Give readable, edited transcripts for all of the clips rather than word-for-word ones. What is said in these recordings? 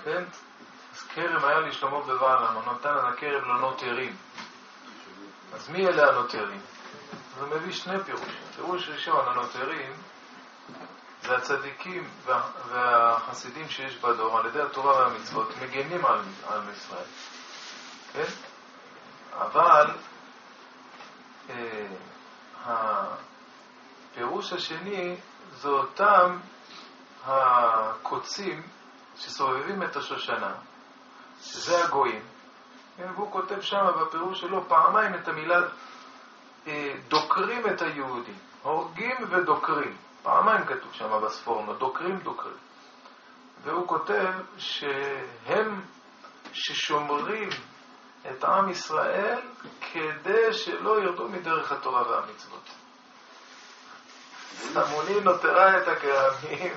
כן? אז כרם היה לשלמה בבעלם, הוא נתן על הכרם לנותרים. אז מי אלה הנותרים? אז הוא מביא שני פירושים. פירוש ראשון, הנותרים, זה הצדיקים והחסידים שיש בדור, על ידי התורה והמצוות, מגנים על ישראל. כן? אבל הפירוש השני זה אותם הקוצים שסובבים את השושנה, שזה הגויים. והוא כותב שם בפירוש שלו פעמיים את המילה דוקרים את היהודים, הורגים ודוקרים. פעמיים כתוב שם בספורנו, דוקרים. והוא כותב שהם ששומרים את עם ישראל כדי שלא ירדו מדרך התורה והמצוות. המוני נותרה את הכרמים.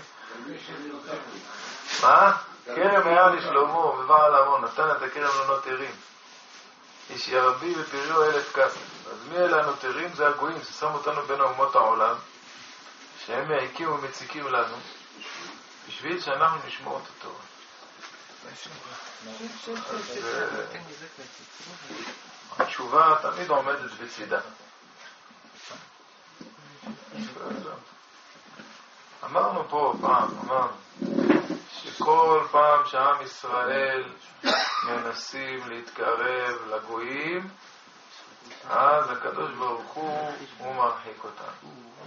מה? כרם היה לשלמה ובעל המון, נתן את הכרם לנותרים. איש ירבי ופריו 1000 כסף. אז מי אלה הנותרים? זה הגויים ששמו אותנו בין אומות העולם, שהם מעיקים ומציקים לנו, בשביל שאנחנו נשמור את התורה. התשובה תמיד עומדת בצידה. אמרנו פה פעם, שכל פעם שעם ישראל מנסים להתקרב לגויים, אז הקדוש ברוך הוא מרחיק אותם.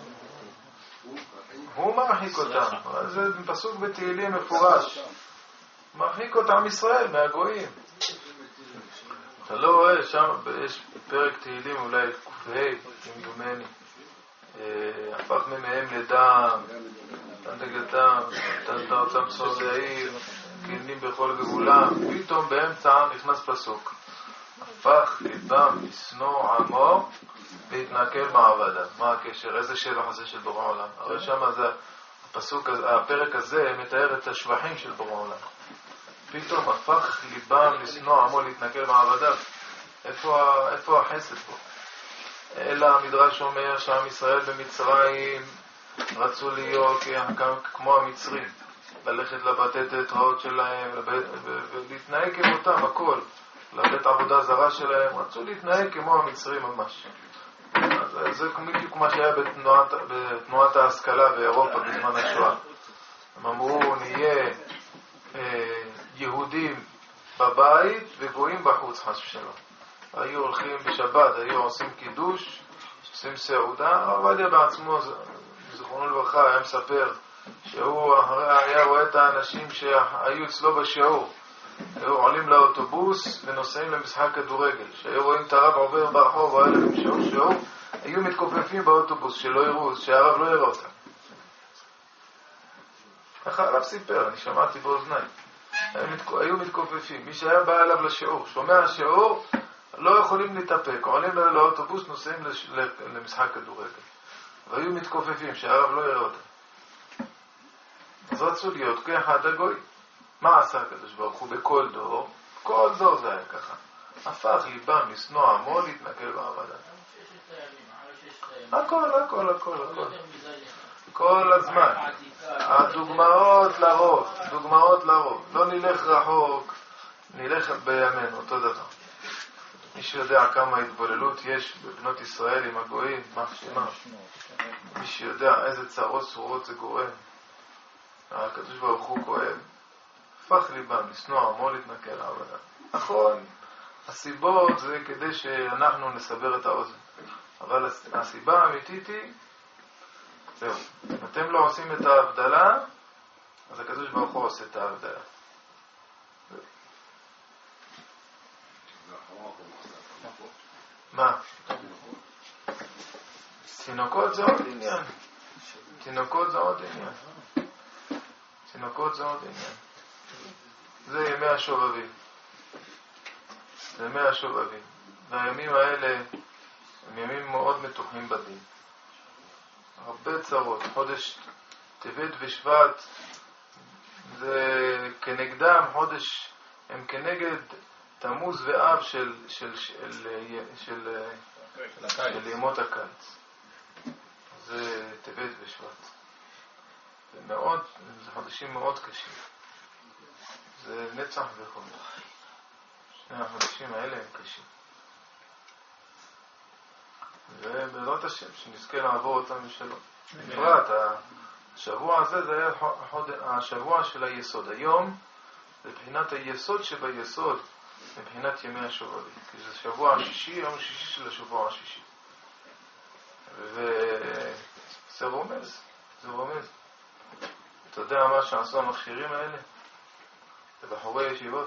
הוא מרחיק אותם. זה פסוק בתהילים מפורש. מרחיק אותם ישראל מהגויים. אתה לא רואה שם, יש פרק תהילים אולי ק"ה, אם דומני, הפך מהם לדם, נתן דגתם, נתן אותם בסוד העיר, גנים בכל גבולם. פתאום באמצע נכנס פסוק, הפך ליבם לשנוא עמו להתנכל מעבדיו. מה הקשר? איזה שבח הזה של בורא עולם? הרי שם זה הפרק הזה מתאר את השבחים של בורא עולם. פתאום הפך ליבם לשנוא עמו להתנכל מעבדיו. איפה החסד פה? אלא המדרש אומר שעם ישראל במצרים רצו להיות כמו המצרים, ללכת לבתי תיאטראות שלהם ולהתנהג כמותם, הכל, לבית עבודה זרה שלהם, רצו להתנהג כמו המצרים ממש. זה בדיוק מה שהיה בתנועת ההשכלה באירופה בזמן השואה. הם אמרו, נהיה יהודים בבית וגויים בחוץ, חס ושלום. היו הולכים בשבת, היו עושים קידוש, עושים סעודה. הרב עובדיה בעצמו, זכרונו לברכה, היה מספר שהוא היה רואה את האנשים שהיו אצלו בשיעור, היו עולים לאוטובוס ונוסעים למשחק כדורגל. שהיו רואים את הרב עובר ברחוב והיה להם שיעור, היו מתכופפים באוטובוס שלא יראו, שהרב לא יראה אותם. ככה הרב סיפר, אני שמעתי באוזניי. היו מתכופפים, מי שהיה בא אליו לשיעור, שומע השיעור, לא יכולים להתאפק, עולים לאוטובוס, נוסעים למשחק כדורגל. והיו מתכופפים, שהרב לא יראה אותם. אז רצו להיות כאחד הגוי. מה עשה הקדוש ברוך הוא בכל דור? כל דור זה היה ככה. הפך ליבם לשנוא עמו להתנכל בעבדיו. הכל. כל הזמן. הדוגמאות לרוב. לא נלך רחוק, נלך בימינו, אותו דבר. מי שיודע כמה התבוללות יש בבנות ישראל עם הגויים, מי שיודע איזה צרות צרורות זה גורם, הקדוש ברוך הוא כואב, הפך ליבם לשנוא עמו להתנכל לעבדיו. נכון, הסיבות זה כדי שאנחנו נסבר את האוזן, אבל הסיבה האמיתית היא, זהו, אם אתם לא עושים את ההבדלה, אז הקדוש ברוך הוא עושה את ההבדלה. מה? תינוקות זה עוד עניין. זה ימי השובבים. והימים האלה הם ימים מאוד מתוחים בדין. הרבה צרות. חודש טבת ושבט זה כנגדם, הם כנגד תמוז ואב של ימות הקיץ. זה טבת ושבט. זה חודשים מאוד קשים. זה נצח וחומר. שני החודשים האלה הם קשים. ובעזרת השם, שנזכה לעבור אותם בשלום. בפרט, השבוע הזה זה היה השבוע של היסוד. היום זה מבחינת היסוד שביסוד, מבחינת ימי השובבים. כי זה שבוע השישי, יום השישי של השבוע השישי. וזה רומז, זה רומז. אתה יודע מה שעשו המכשירים האלה? לבחורי ישיבות.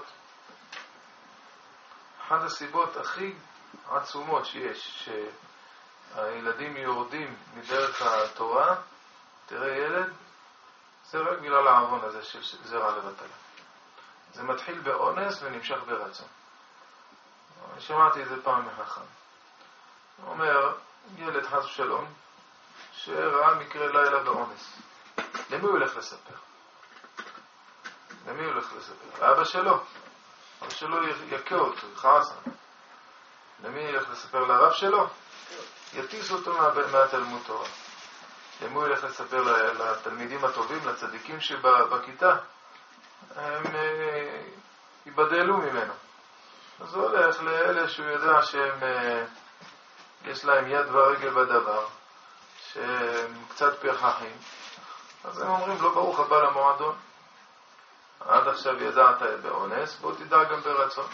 אחת הסיבות הכי עצומות שיש, שהילדים יורדים מדרך התורה, תראה ילד, זה רק בגלל העוון הזה של זרע לבטלה. זה מתחיל באונס ונמשך ברצון. אני שמעתי את זה פעם מחכם. הוא אומר, ילד חס ושלום, שראה מקרה לילה באונס. למי הוא הולך לספר? למי הוא הולך לספר? לאבא שלו. אבא שלו יקה אותו, יכעס עליו. למי ילך לספר? לרב שלו? יטיס אותו מהתלמוד תורה. למי הוא ילך לספר? לתלמידים הטובים, לצדיקים שבכיתה? הם ייבדלו ממנו. אז הוא הולך לאלה שהוא יודע שהם יש להם יד ורגל בדבר, שהם קצת פרחחים. אז הם אומרים לו, ברוך הבא למועדון. עד עכשיו ידעת באונס, בוא תדע גם ברצון.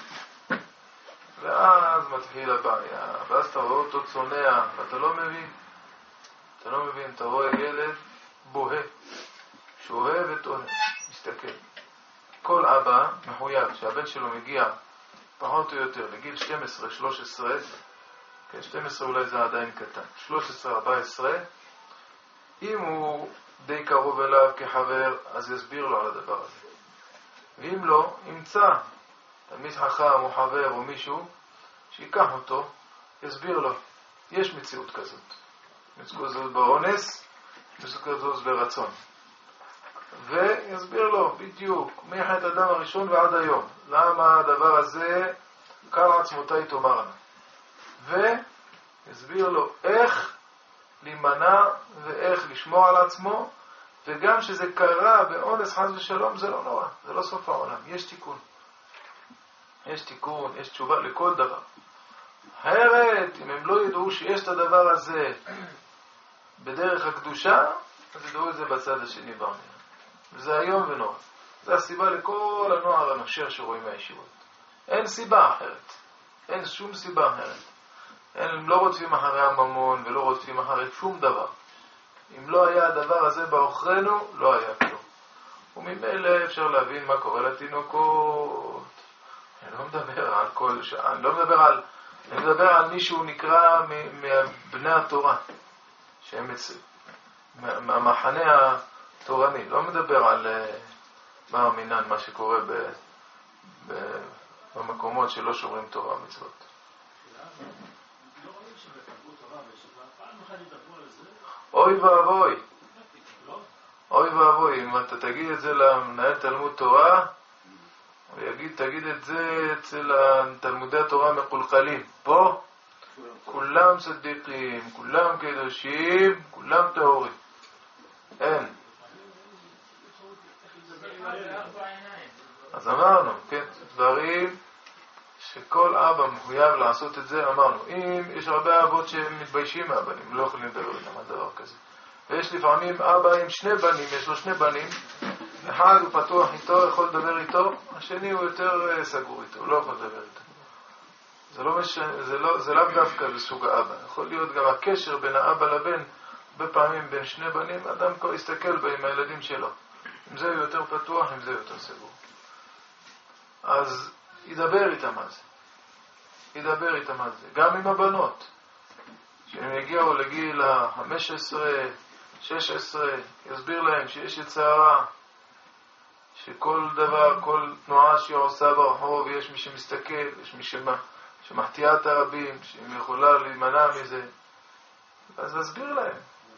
ואז מתחיל הבעיה, ואז אתה רואה אותו צונע, ואתה לא מבין. אתה לא מבין, אתה רואה ילד בוהה, שוהה וטוען, מסתכל. כל אבא מחויב שהבן שלו מגיע פחות או יותר לגיל 12, 13, כן, 12 אולי זה עדיין קטן, 13, 14, אם הוא די קרוב אליו כחבר, אז יסביר לו על הדבר הזה. ואם לא, ימצא תלמיד חכם או חבר או מישהו שיקח אותו, יסביר לו. יש מציאות כזאת. מציאות כזאת באונס, מציאות כזאת ברצון. ויסביר לו בדיוק מחטא אדם הראשון ועד היום. למה הדבר הזה קל עצמותי תאמרנה. ויסביר לו איך להימנע ואיך לשמור על עצמו, וגם שזה קרה באונס חס ושלום זה לא נורא, זה לא סוף העולם, יש תיקון. יש תיקון, יש תשובה לכל דבר. אחרת, אם הם לא ידעו שיש את הדבר הזה בדרך הקדושה, אז ידעו את זה בצד השני בעניין. וזה היום ונורא. זה הסיבה לכל הנוער הנושר שרואים מהישיבות. אין סיבה אחרת. אין שום סיבה אחרת. הם לא רודפים אחרי הממון ולא רודפים אחרי שום דבר. אם לא היה הדבר הזה באוכרנו, לא היה כלום. וממילא אפשר להבין מה קורה לתינוקות. אני לא מדבר על כל שעה, אני מדבר על מישהו נקרא מבני התורה, שהם מהמחנה התורני. לא מדבר על מה המינן, מה שקורה במקומות שלא שומרים תורה מצוות. אוי ואבוי. אוי ואבוי, אם אתה תגיד את זה למנהל תלמוד תורה, הוא יגיד, תגיד את זה אצל תלמודי התורה מקולקלים. פה, כולם צדיקים, כולם קדושים, כולם טהורים. אין. אז אמרנו, כן, דברים שכל אבא מחויב לעשות את זה, אמרנו. אם יש הרבה אבות שמתביישים מהבנים, לא יכולים לדבר איתם על דבר כזה. ויש לפעמים אבא עם שני בנים, יש לו שני בנים, אחד הוא פתוח איתו, יכול לדבר איתו, השני הוא יותר סגור איתו, הוא לא יכול לדבר איתו. זה לא דווקא בסוג האבא. יכול להיות גם הקשר בין האבא לבן, בפעמים בין שני בנים, אדם כבר יסתכל בה עם הילדים שלו. אם זה יותר פתוח, אם זה יותר סגור. אז ידבר איתם על זה. ידבר איתם על זה. גם עם הבנות. כשהם יגיעו לגיל ה-15, 16, יסביר להם שיש יצרה, שכל דבר, כל תנועה שהיא עושה ברחוב, יש מי שמסתכל, יש מי שמחטיאה את הרבים, שהיא יכולה להימנע מזה. אז נסביר להם.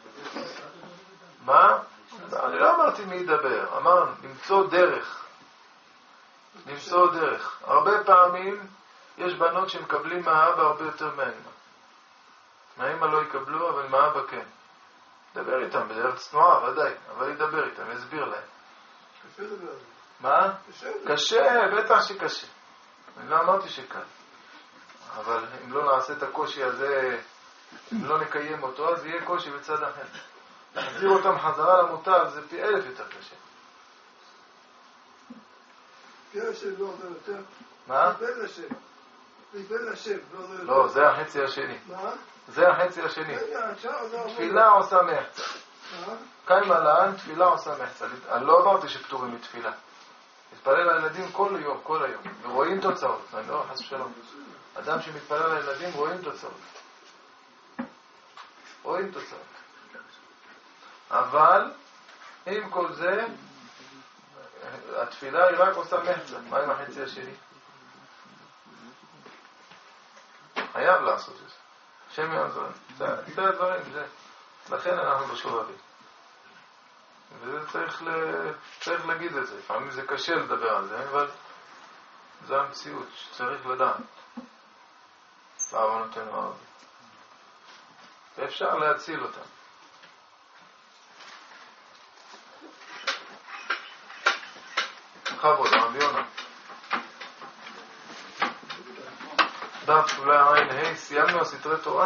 מה? אני לא אמרתי מי ידבר, אמרנו, למצוא דרך. למצוא דרך. הרבה פעמים יש בנות שמקבלים מהאבא הרבה יותר מהאמא. מהאמא לא יקבלו, אבל מהאבא כן. דבר איתם בדרך צנועה, ודאי, אבל ידבר איתם, יסביר להם. מה? קשה, בטח שקשה. אני לא אמרתי שקל. אבל אם לא נעשה את הקושי הזה, אם לא נקיים אותו, אז יהיה קושי בצד אחר. להחזיר אותם חזרה למוטב זה פי 1000 יותר קשה. פי 1000 לא עובר יותר. מה? להתפלל לשם, לא, זה החצי השני. מה? זה החצי השני. תפילה עושה מחצה. קיימה לאן, תפילה עושה מחצה. אני לא אמרתי שפטורים מתפילה. מתפלל לילדים כל יום, כל היום. ורואים תוצאות. אני לא חס ושלום. אדם שמתפלל לילדים רואים תוצאות. רואים תוצאות. אבל עם כל זה, התפילה היא רק עושה מחצה. מה עם החצי השני? חייב לעשות את זה. השם יעזור. זה הדברים, זה. לכן אנחנו בשובבים. וזה צריך להגיד את זה. לפעמים זה קשה לדבר על זה, אבל זו המציאות שצריך לדעת. בעוונותינו הרבים. ואפשר להציל אותם. בכבוד, רבי יונה. דף אולי עין, סיימנו סתרי תורה?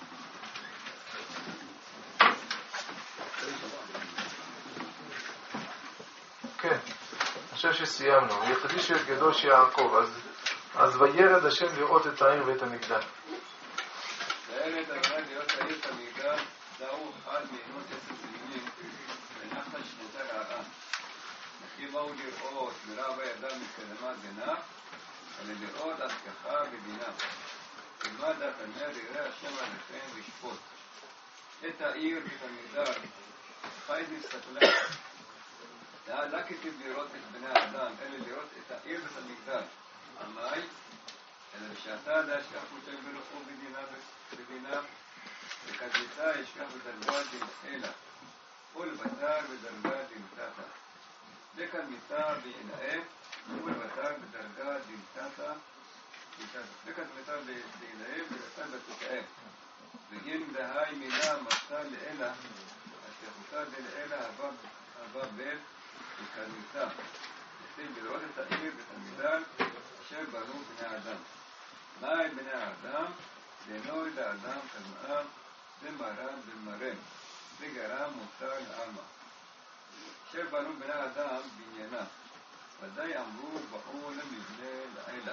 כן, אני חושב שסיימנו. יחדיש את קדוש יעקב, אז וירד השם לראות את העיר ואת המגדל. וירד ה' לראות העיר ואת המגדל, דאו אחד מעינות 10 סלמים, ונחש נותר הרעה. וכי באו לראות ורב הידם מקדמת גנב, אלא לראות השגחה ובינה. תלמד אף אמר יראה השם עליכם וישפוט. את העיר ואת המגדל, חי מסתכלה. לא כתיב לראות את בני האדם, אלא לראות את העיר ואת המגדל. עמי, אלא שאתה דע אשכח מותק ברוחו בדינה, וכדלתה אשכח בדרגה דין אלא, ולבטר בדרגה דין תתה. וכאן מיתה בעינאם, ולבטר בדרגה דין תתה, וכאן מיתה בעינאם, ולבטר בתתאם. ואם דהי מילה מצא לאלה, השכחותה דלאלה הבא בל, וכדלתה. רוצים לראות את העיר ואת המגדל אשר בנו בני האדם. מה עם בני האדם? לנוי לאדם כמאם, למרם במרם, וגרם מותר לעלמא. אשר בנו בני האדם בניינה, ודאי אמרו באו למבנה לעילה.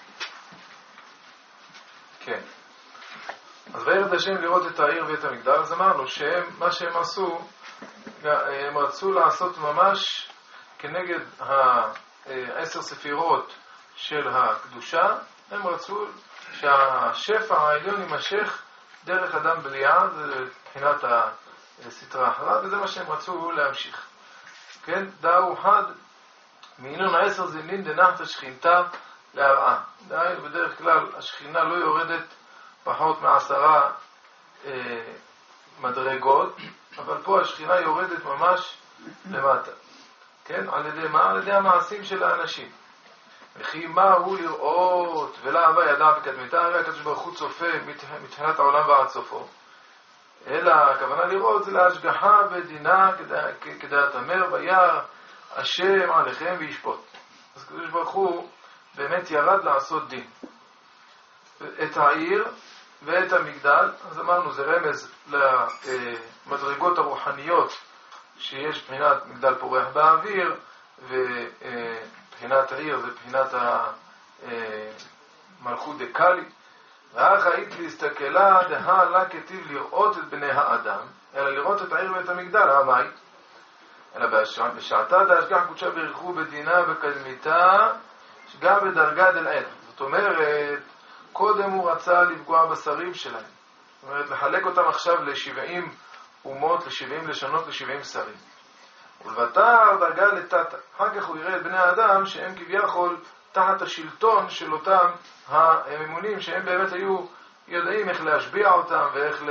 כן. אז וירד השם לראות את העיר ואת המגדל, אז אמרנו שמה שהם עשו, הם רצו לעשות ממש כנגד 10 ספירות של הקדושה, הם רצו שהשפע העליון יימשך דרך אדם בליעה, זה מבחינת הסתרה האחרה, וזה מה שהם רצו להמשיך. כן? דאו חד מעינון 10 זמנין דנחת השכינתה להרעה. דהיינו, בדרך כלל השכינה לא יורדת פחות מ10 מדרגות, אבל פה השכינה יורדת ממש למטה. כן? על ידי מה? על ידי המעשים של האנשים. וכי מה הוא לראות ולהווה ידע בקדמתה, הרי הקדוש ברוך הוא צופה מתחילת העולם ועד סופו. אלא הכוונה לראות זה להשגחה ודינה כדעת אמר וירא השם עליכם וישפוט. אז הקדוש ברוך הוא באמת ירד לעשות דין. את העיר ואת המגדל, אז אמרנו זה רמז למדרגות הרוחניות שיש בחינת מגדל פורח באוויר, ובחינת העיר זה בחינת המלכות דקלי. ואך היית להסתכלה דהה לה כתיב לראות את בני האדם, אלא לראות את העיר ואת המגדל, המי? אלא בשעתה דהשגח קודשה ברכו בדינה בקדמיתה, שגם בדרגה דלעיל. זאת אומרת, קודם הוא רצה לפגוע בשרים שלהם. זאת אומרת, לחלק אותם עכשיו ל70 אומות, ל70 לשונות, ל70 שרים. ולבטר דרגה לטאטה. אחר כך הוא יראה את בני האדם שהם כביכול תחת השלטון של אותם הממונים, שהם באמת היו יודעים איך להשביע אותם ואיך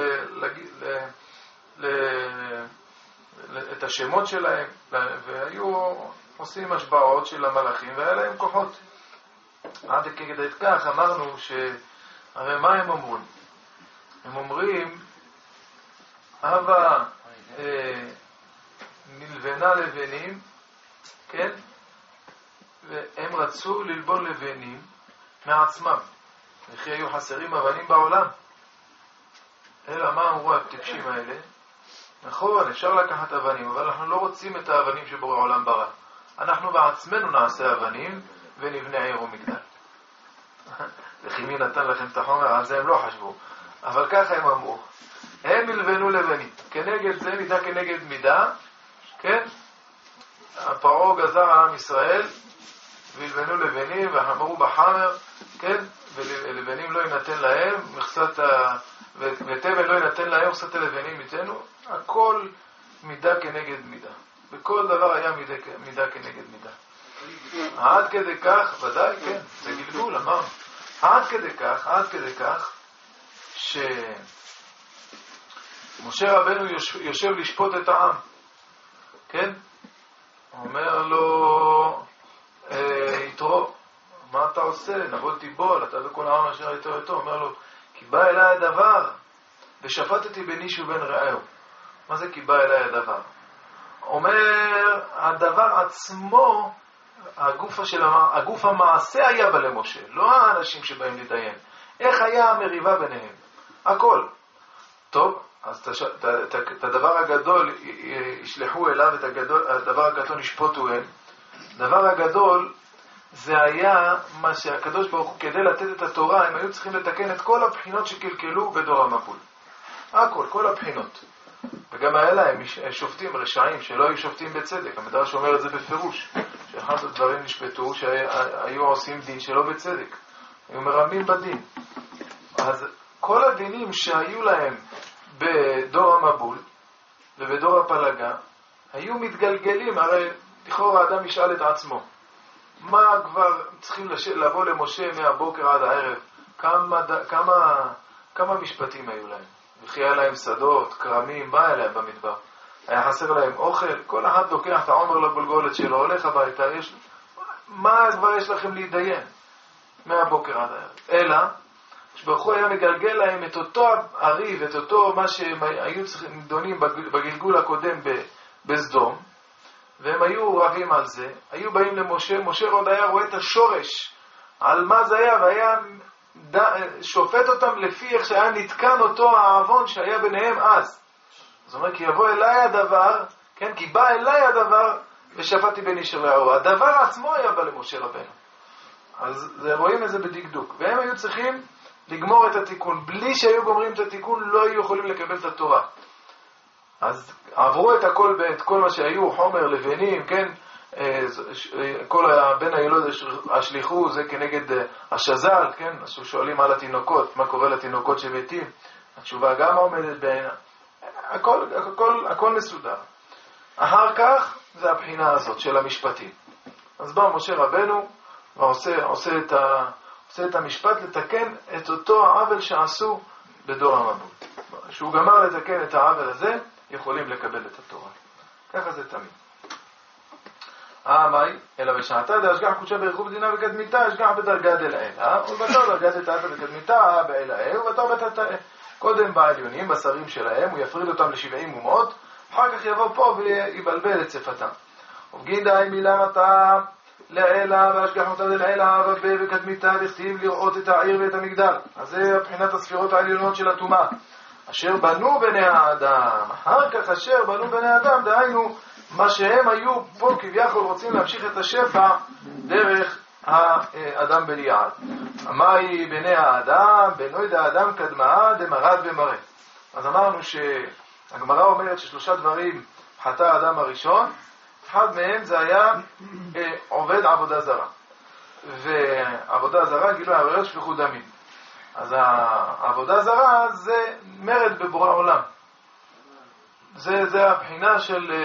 את השמות שלהם, והיו עושים השבעות של המלאכים, והיה להם כוחות. עד כדי כך אמרנו הרי מה הם אומרים? הם אומרים, הווה נלבנה לבנים, כן? והם רצו ללבון לבנים מעצמם. וכי היו חסרים אבנים בעולם. אלא מה אמרו הטיפשים האלה? נכון, אפשר לקחת אבנים, אבל אנחנו לא רוצים את האבנים שבורא העולם ברא. אנחנו בעצמנו נעשה אבנים ונבנה עיר ומגדל. וכי מי נתן לכם את החומר? על זה הם לא חשבו. אבל ככה הם אמרו. הם ילבנו לבנים. כנגד זה מידה כנגד מידה. כן? הפרעה גזר על עם ישראל וילבנו לבנים ואמרו בחמר. כן? ולבנים לא יינתן להם ותבן לא יינתן להם מכסת הלבנים ייתנו. הכל מידה כנגד מידה. בכל דבר היה מידה כנגד מידה. עד כדי כך, ודאי, כן, זה גלגול, אמר. עד כדי כך, שמשה רבנו יושב לשפוט את העם. כן? אומר לו, יתרו, מה אתה עושה? נבול תיבול, אתה וכל העם אשר איתו איתו. אומר לו, כי בא אליי הדבר, ושפטתי בין איש ובין רעהו. מה זה כי בא אליי הדבר? אומר, הדבר עצמו, הגוף המעשה היה בה למשה, לא האנשים שבאים לדיין. איך היה המריבה ביניהם? הכל. טוב, אז את הדבר הגדול ישלחו אליו, את הדבר הקטון ישפוטו אל. הדבר הגדול זה היה מה שהקדוש ברוך הוא, כדי לתת את התורה, הם היו צריכים לתקן את כל הבחינות שקלקלו בדור המבול. הכל, כל הבחינות. וגם היה להם שופטים רשעים שלא היו שופטים בצדק. המדרש אומר את זה בפירוש, שאחד הדברים נשפטו שהיו עושים דין שלא בצדק, היו מרמים בדין. אז כל הדינים שהיו להם בדור המבול ובדור הפלגה היו מתגלגלים. הרי לכאורה האדם ישאל את עצמו, מה כבר צריכים לבוא למשה מהבוקר עד הערב? כמה משפטים היו להם? וכי היה להם שדות, קרמים, מה היה להם במדבר? היה חסר להם אוכל? כל אחד לוקח את העומר לגולגולת שלו, הולך הביתה, מה כבר יש לכם להידיין? מהבוקר עד הערב. אלא, שברוך הוא היה מגלגל להם את אותו הריב, את אותו מה שהם היו דונים בגלגול הקודם בסדום, והם היו רבים על זה, היו באים למשה, משה עוד היה רואה את השורש, על מה זה היה, והיה שופט אותם לפי איך שהיה נתקן אותו העוון שהיה ביניהם אז. זאת אומרת, כי יבוא אליי הדבר, כן, כי בא אליי הדבר, ושפטתי בין איש ורעהו. הדבר עצמו היה בא למשה רבנו. אז רואים את זה בדקדוק. והם היו צריכים לגמור את התיקון. בלי שהיו גומרים את התיקון, לא היו יכולים לקבל את התורה. אז עברו את הכל, את כל מה שהיו, חומר, לבנים, כן, כל בין הילוד השליחו, זה כנגד השזל, כן, אז שואלים על התינוקות, מה קורה לתינוקות שמתים, התשובה גם עומדת בעינה, הכל מסודר. אחר כך זה הבחינה הזאת של המשפטים. אז בא משה רבנו ועושה את המשפט לתקן את אותו העוול שעשו בדור המבול. שהוא גמר לתקן את העוול הזה, יכולים לקבל את התורה. ככה זה תמיד. מאי, אלא בשעתה דהשגח קודשה ברכוב מדינה וקדמיתה, השגח בדרגה דלעילה, ובתור דרגת תתאתה וקדמיתה באלאה, ובתור בתתאה. קודם בעליונים, בשרים שלהם, הוא יפריד אותם ל70 אומות, אחר כך יבוא פה ויבלבל את שפתם. ובגין דהי מילה מתה לעילה, והשגח אותה דלעילה, וקדמיתה, לכתיב לראות את העיר ואת המגדל. אז זה מבחינת הספירות העליונות של הטומאה. אשר בנו בני האדם, אחר כך אשר בנו בני האדם, דהיינו, מה שהם היו פה כביכול רוצים להמשיך את השפע דרך האדם בליעד. מהי בני האדם? בנוי האדם קדמה דמרד ומראה. אז אמרנו שהגמרא אומרת ששלושה דברים חטא האדם הראשון, אחד מהם זה היה עובד עבודה זרה. ועבודה זרה גילו עבירת שפיכות דמים. אז העבודה זרה זה מרד בבורא עולם. זה הבחינה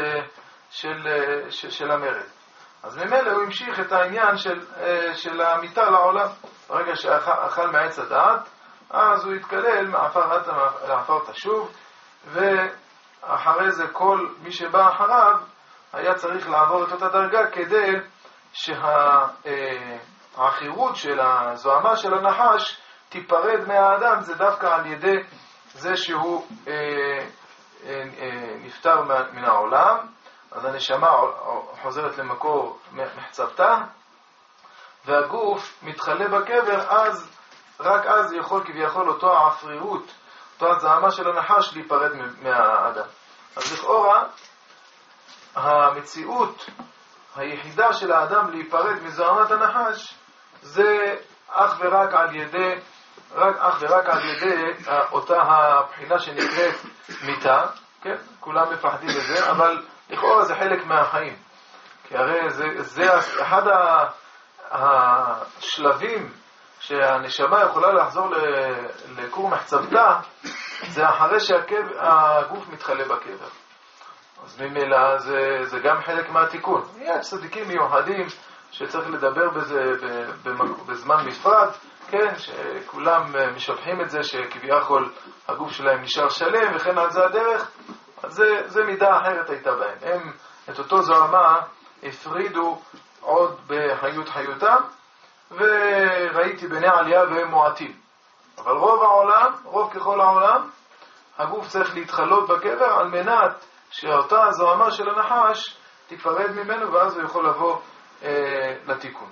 של המרד. אז ממילא הוא המשיך את העניין של המיטה לעולם. ברגע שאכל מעץ הדעת, אז הוא התקלל מעפר עד לעפר תשוב, ואחרי זה כל מי שבא אחריו היה צריך לעבור את אותה דרגה כדי שהחירות של הזוהמה של הנחש תיפרד מהאדם. זה דווקא על ידי זה שהוא נפטר מן העולם. אז הנשמה חוזרת למקור מחצבתה, והגוף מתחלה בקבר, אז רק אז יכול כביכול אותו העפרירות, אותו הזעמה של הנחש להיפרד מהאדם. אז לכאורה המציאות היחידה של האדם להיפרד מזעמת הנחש זה אך ורק על ידי אותה הבחינה שנקראת מיתה, כן? כולם מפחדים בזה, אבל לכאורה זה חלק מהחיים. כי הרי זה אחד השלבים שהנשמה יכולה לחזור לקור מחצבתה, זה אחרי שהגוף מתחלה בקבר. אז ממילא זה גם חלק מהתיקון. יש צדיקים מיוחדים שצריך לדבר בזה בזמן נפרד, כן, שכולם משבחים את זה שכביכול הגוף שלהם נשאר שלם וכן על זה הדרך. אז זה מידה אחרת הייתה בהם. הם את אותו זוהמה הפרידו עוד בחיות חיותם, וראיתי בני עלייה והם מועטים. אבל רוב ככל העולם, הגוף צריך להתחלות בקבר על מנת שאותה הזוהמה של הנחש תיפרד ממנו, ואז הוא יכול לבוא לתיקון.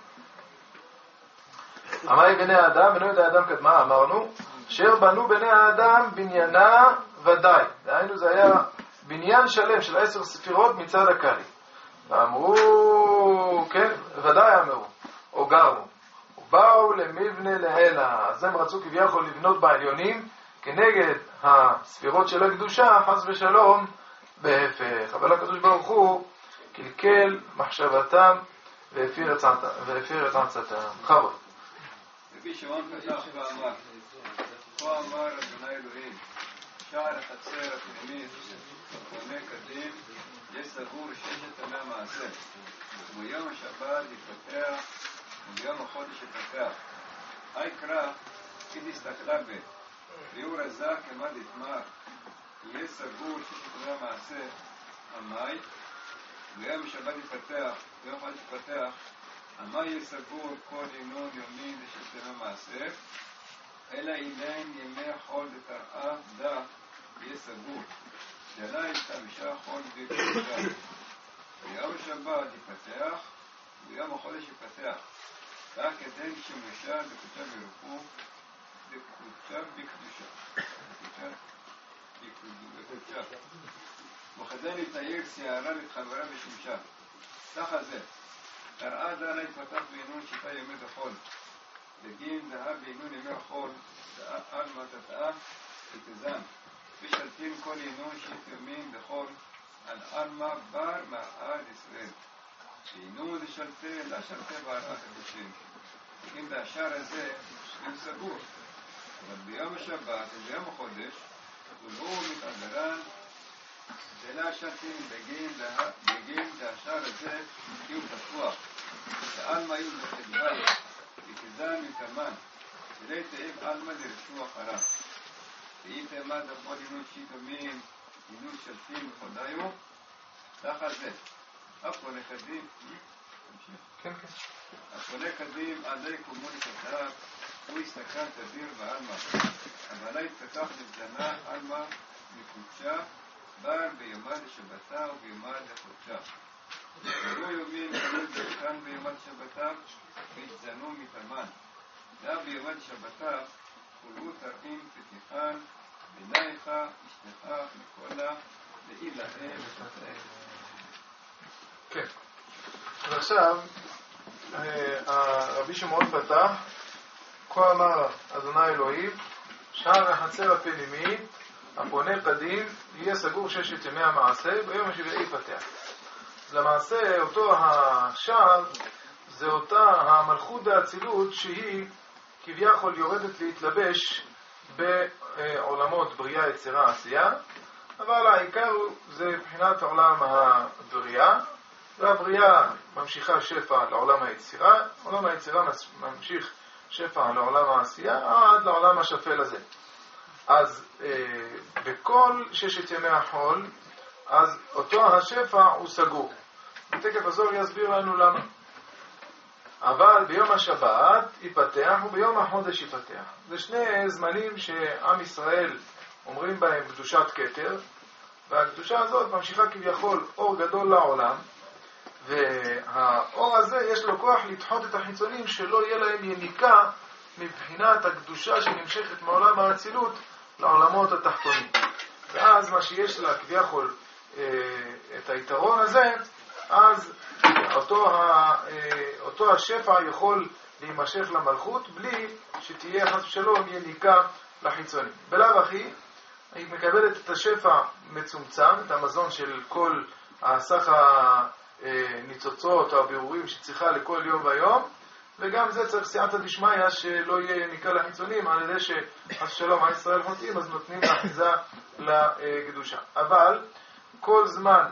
אמרי בני האדם, בנו את האדם קדמה, אמרנו, אשר בנו בני האדם בניינה ודאי. דהיינו זה היה בניין שלם של 10 ספירות מצד הקלי. ואמרו, כן, ודאי אמרו, או גרו. ובאו למבנה להלה. אז הם רצו כביכול לבנות בעליונים כנגד הספירות של הקדושה, חס ושלום, בהפך. אבל הקדוש ברוך הוא קלקל מחשבתם והפיר את עצתם. חבוד. רבי שמעון פתח ואמר, כה אמר אדוני אלוהים, שער החצר הפנימית ופונה קדים יש סגור 6 ימי המעשה, וביום השבת יפתח וביום החודש יפתח. קרא כי נסתכלה בה, ויהוא רזה כמד יתמר, יהיה סגור 6 ימי המעשה, המאי, וביום השבת יפתח, וביום החודש יפתח, המאי יהיה סגור כל ינון יומין ל6 ימי מעשה, אלא אילן ימי חול ותרעה דה יהיה סגור. דליים 5 חול וקדושה. ביום השבת יפתח, וביום החודש יפתח. רק כדין שמשה בקודשה ברוחו, בקודשה בקדושה. בקודשה. וכדין יתאיר שערה להתחברה בשמשה. תחת זה. תראה דלה יפתח בעינון 7 ימי דחול. דגים דהה בעינון ימי חול, דעה על מתתאה, יתזן. ושלטים כל ינון 7 ימים דחול, על עלמה בר מעל ישראל. ינון דשלטה, לא שלטה בר הקדושים. אם בהשאר הזה, הם סגור. אבל ביום השבת וביום החודש, ולאו מתעדרן, דלה שלטים דגים בהשאר הזה, כי הוא פתוח. שעלמה יהיו בחדווה, יתזן מתאמן, דלי תאב עלמה לרשו אחריו. ואם תאמד בכל ינון 7 ימים, ינון שלטים וחודיו, תחת זה. הפונה קדים, הפונה קדים עלי קומו לכתב, הוא הסתכל תדיר בעלמה. אבל יתפתח לבדנה עלמה מקודשה, בר ביומד לשבתה וביומד לחודשה. ולא יומין עלו דרכן ביומד לשבתה, והתזנו מתאמן. לה ביומד לשבתה, כולו תרעים פתיחן, בנייך, אשתך, מקולה, ואילאה ושתאה. כן. ועכשיו, רבי שמעון פתח, כה אמר אדוני אלוהים, שער החצר הפנימית, הפונה קדים, יהיה סגור 6 ימי המעשה, ביום השביעי יפתח. למעשה, אותו השער, זה אותה המלכות האצילות שהיא כביכול יורדת להתלבש בעולמות בריאה, יצירה, עשייה, אבל העיקר זה מבחינת עולם הבריאה, והבריאה ממשיכה שפע לעולם היצירה, עולם היצירה ממשיך שפע לעולם העשייה, עד לעולם השפל הזה. אז בכל 6 ימי החול, אז אותו השפע הוא סגור. בתקף הזוהר יסביר לנו למה. אבל ביום השבת ייפתח וביום החודש ייפתח. זה 2 זמנים שעם ישראל אומרים בהם קדושת כתר, והקדושה הזאת ממשיכה כביכול אור גדול לעולם, והאור הזה יש לו כוח לדחות את החיצונים שלא יהיה להם יניקה מבחינת הקדושה שנמשכת מעולם האצילות לעולמות התחתונים. ואז מה שיש לה כביכול את היתרון הזה, אז אותו השפע יכול להימשך למלכות בלי שתהיה חס ושלום יניקה לחיצונים. בלאו הכי היא מקבלת את השפע מצומצם, את המזון של כל הסך הניצוצות או הבירורים שצריכה לכל יום ויום, וגם זה צריך סייעתא דשמיא שלא יהיה יניקה לחיצונים, על ידי שחס ושלום הישראל חוטאים אז נותנים אחיזה לקדושה. אבל כל זמן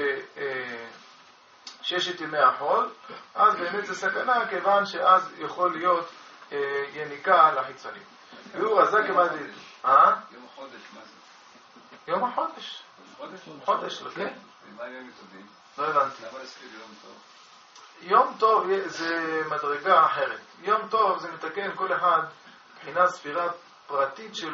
ששת ימי החול, אז באמת זה סכנה, כיוון שאז יכול להיות יניקה לחיצונים. והוא רזה כמעט... יום החודש, מה זה? יום החודש. חודש, לא כן? ומה ימים טובים? לא הבנתי. למה להזכיר יום טוב? יום טוב זה מדרגה אחרת. יום טוב זה מתקן כל אחד מבחינה ספירה פרטית של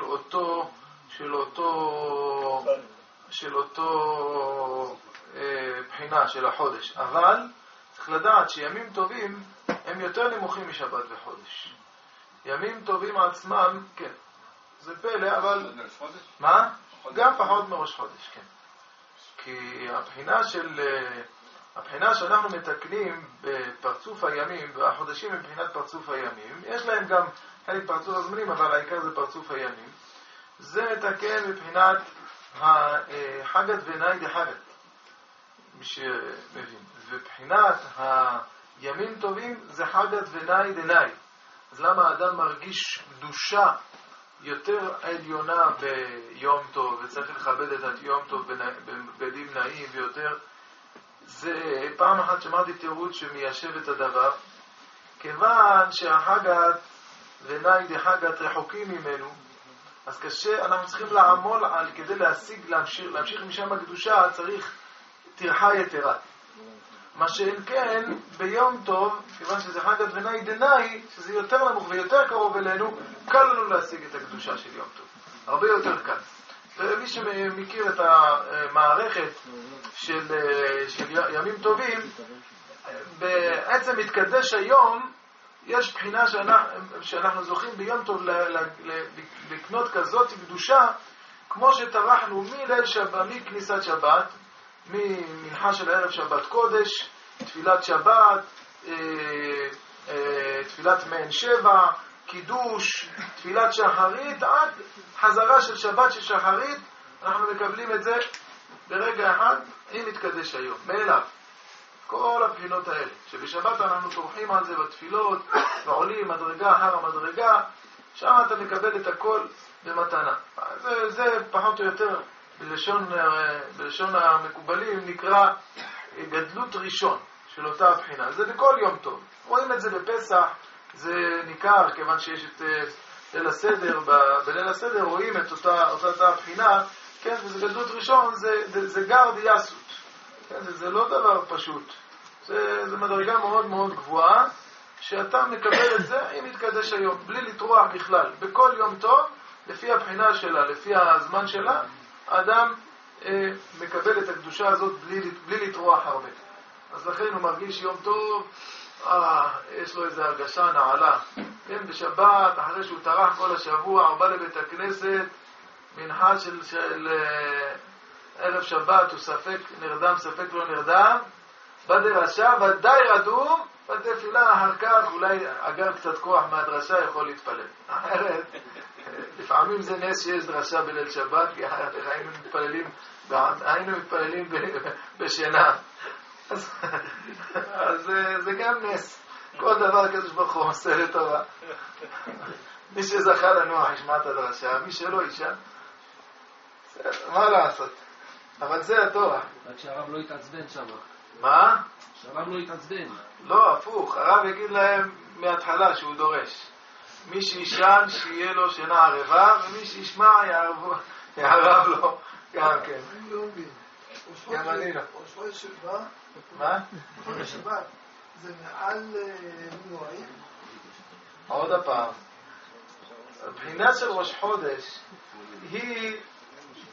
אותו בחינה של החודש. אבל צריך לדעת שימים טובים הם יותר נמוכים משבת וחודש. ימים טובים עצמם, כן, זה פלא, אבל... מה? גם פחות מראש חודש, כן. כי הבחינה שאנחנו מתקנים בפרצוף הימים, והחודשים מבחינת פרצוף הימים, יש להם גם חלק פרצוף הזמנים, אבל העיקר זה פרצוף הימים. זה מתקן מבחינת החגת ונאי דחגת, מי שמבין. ובחינת הימים טובים זה חגת ונאי דנאי. אז למה האדם מרגיש קדושה יותר עליונה ביום טוב, וצריך לכבד את יום טוב בדים נעים ויותר? זה פעם אחת שמעתי תירוץ שמיישב את הדבר, כיוון שהחגת ונאי דחגת רחוקים ממנו, אז קשה, אנחנו צריכים לעמול כדי להמשיך משם הקדושה, צריך טרחה יתרה. מה שאין כן, ביום טוב, כיוון שזה חגת ונאי דנאי, שזה יותר נמוך ויותר קרוב אלינו, קל לנו להשיג את הקדושה של יום טוב. הרבה יותר קל. ומי שמכיר את המערכת של ימים טובים, בעצם מתקדש היום, יש בחינה שאנחנו זוכים ביום טוב לקנות כזאת קדושה, כמו שטרחנו מליל שבת, מכניסת שבת, ממנחה של ערב שבת קודש, תפילת שבת, תפילת מעין שבע, קידוש, תפילת שחרית, עד חזרה של שבת של שחרית, אנחנו מקבלים את זה ברגע אחד, אם מתקדש היום, מאליו. כל הבחינות האלה, שבשבת אנחנו טורחים על זה בתפילות, ועולים מדרגה אחר המדרגה, שם אתה מקבל את הכל במתנה. זה פחות או יותר, בלשון המקובלים, נקרא גדלות ראשון של אותה הבחינה. זה בכל יום טוב. רואים את זה בפסח, זה ניכר, כיוון שיש את ליל הסדר, בליל הסדר רואים את אותה הבחינה, כן, וזה גדלות ראשון, זה גרד יסות. כן, זה לא דבר פשוט. זה מדרגה מאוד מאוד גבוהה, שאתה מקבל את זה אם מתקדש היום, בלי לטרוח בכלל. בכל יום טוב, לפי הבחינה שלה, לפי הזמן שלה, האדם מקבל את הקדושה הזאת בלי לטרוח הרבה. אז לכן הוא מרגיש יום טוב, יש לו איזו הרגשה נעלה. כן, בשבת, אחרי שהוא טרח כל השבוע, הוא בא לבית הכנסת, מנחה של ערב שבת, הוא ספק נרדם, ספק לא נרדם, בדרשה, ודאי רדום, בתפילה אחר כך, אולי אגר קצת כוח מהדרשה יכול להתפלל. אחרת, לפעמים זה נס שיש דרשה בליל שבת, כי היינו מתפללים בשינה. אז זה גם נס. כל דבר כזה ברוך הוא עושה לטובה. מי שזכה לנוח ישמע את הדרשה, מי שלא ישע, מה לעשות? אבל זה התורה. רק שהרב לא יתעצבן שם. מה? שהרב לא יתעצבן. לא, הפוך. הרב יגיד להם מההתחלה שהוא דורש. מי שישן שיהיה לו שינה ערבה, ומי שישמע יערב לו גם כן. אני לא מבין. גם אני לא. ראש חודש שבא, מה? חודש שבת, זה מעל מנועים? עוד הפעם. הבחינה של ראש חודש היא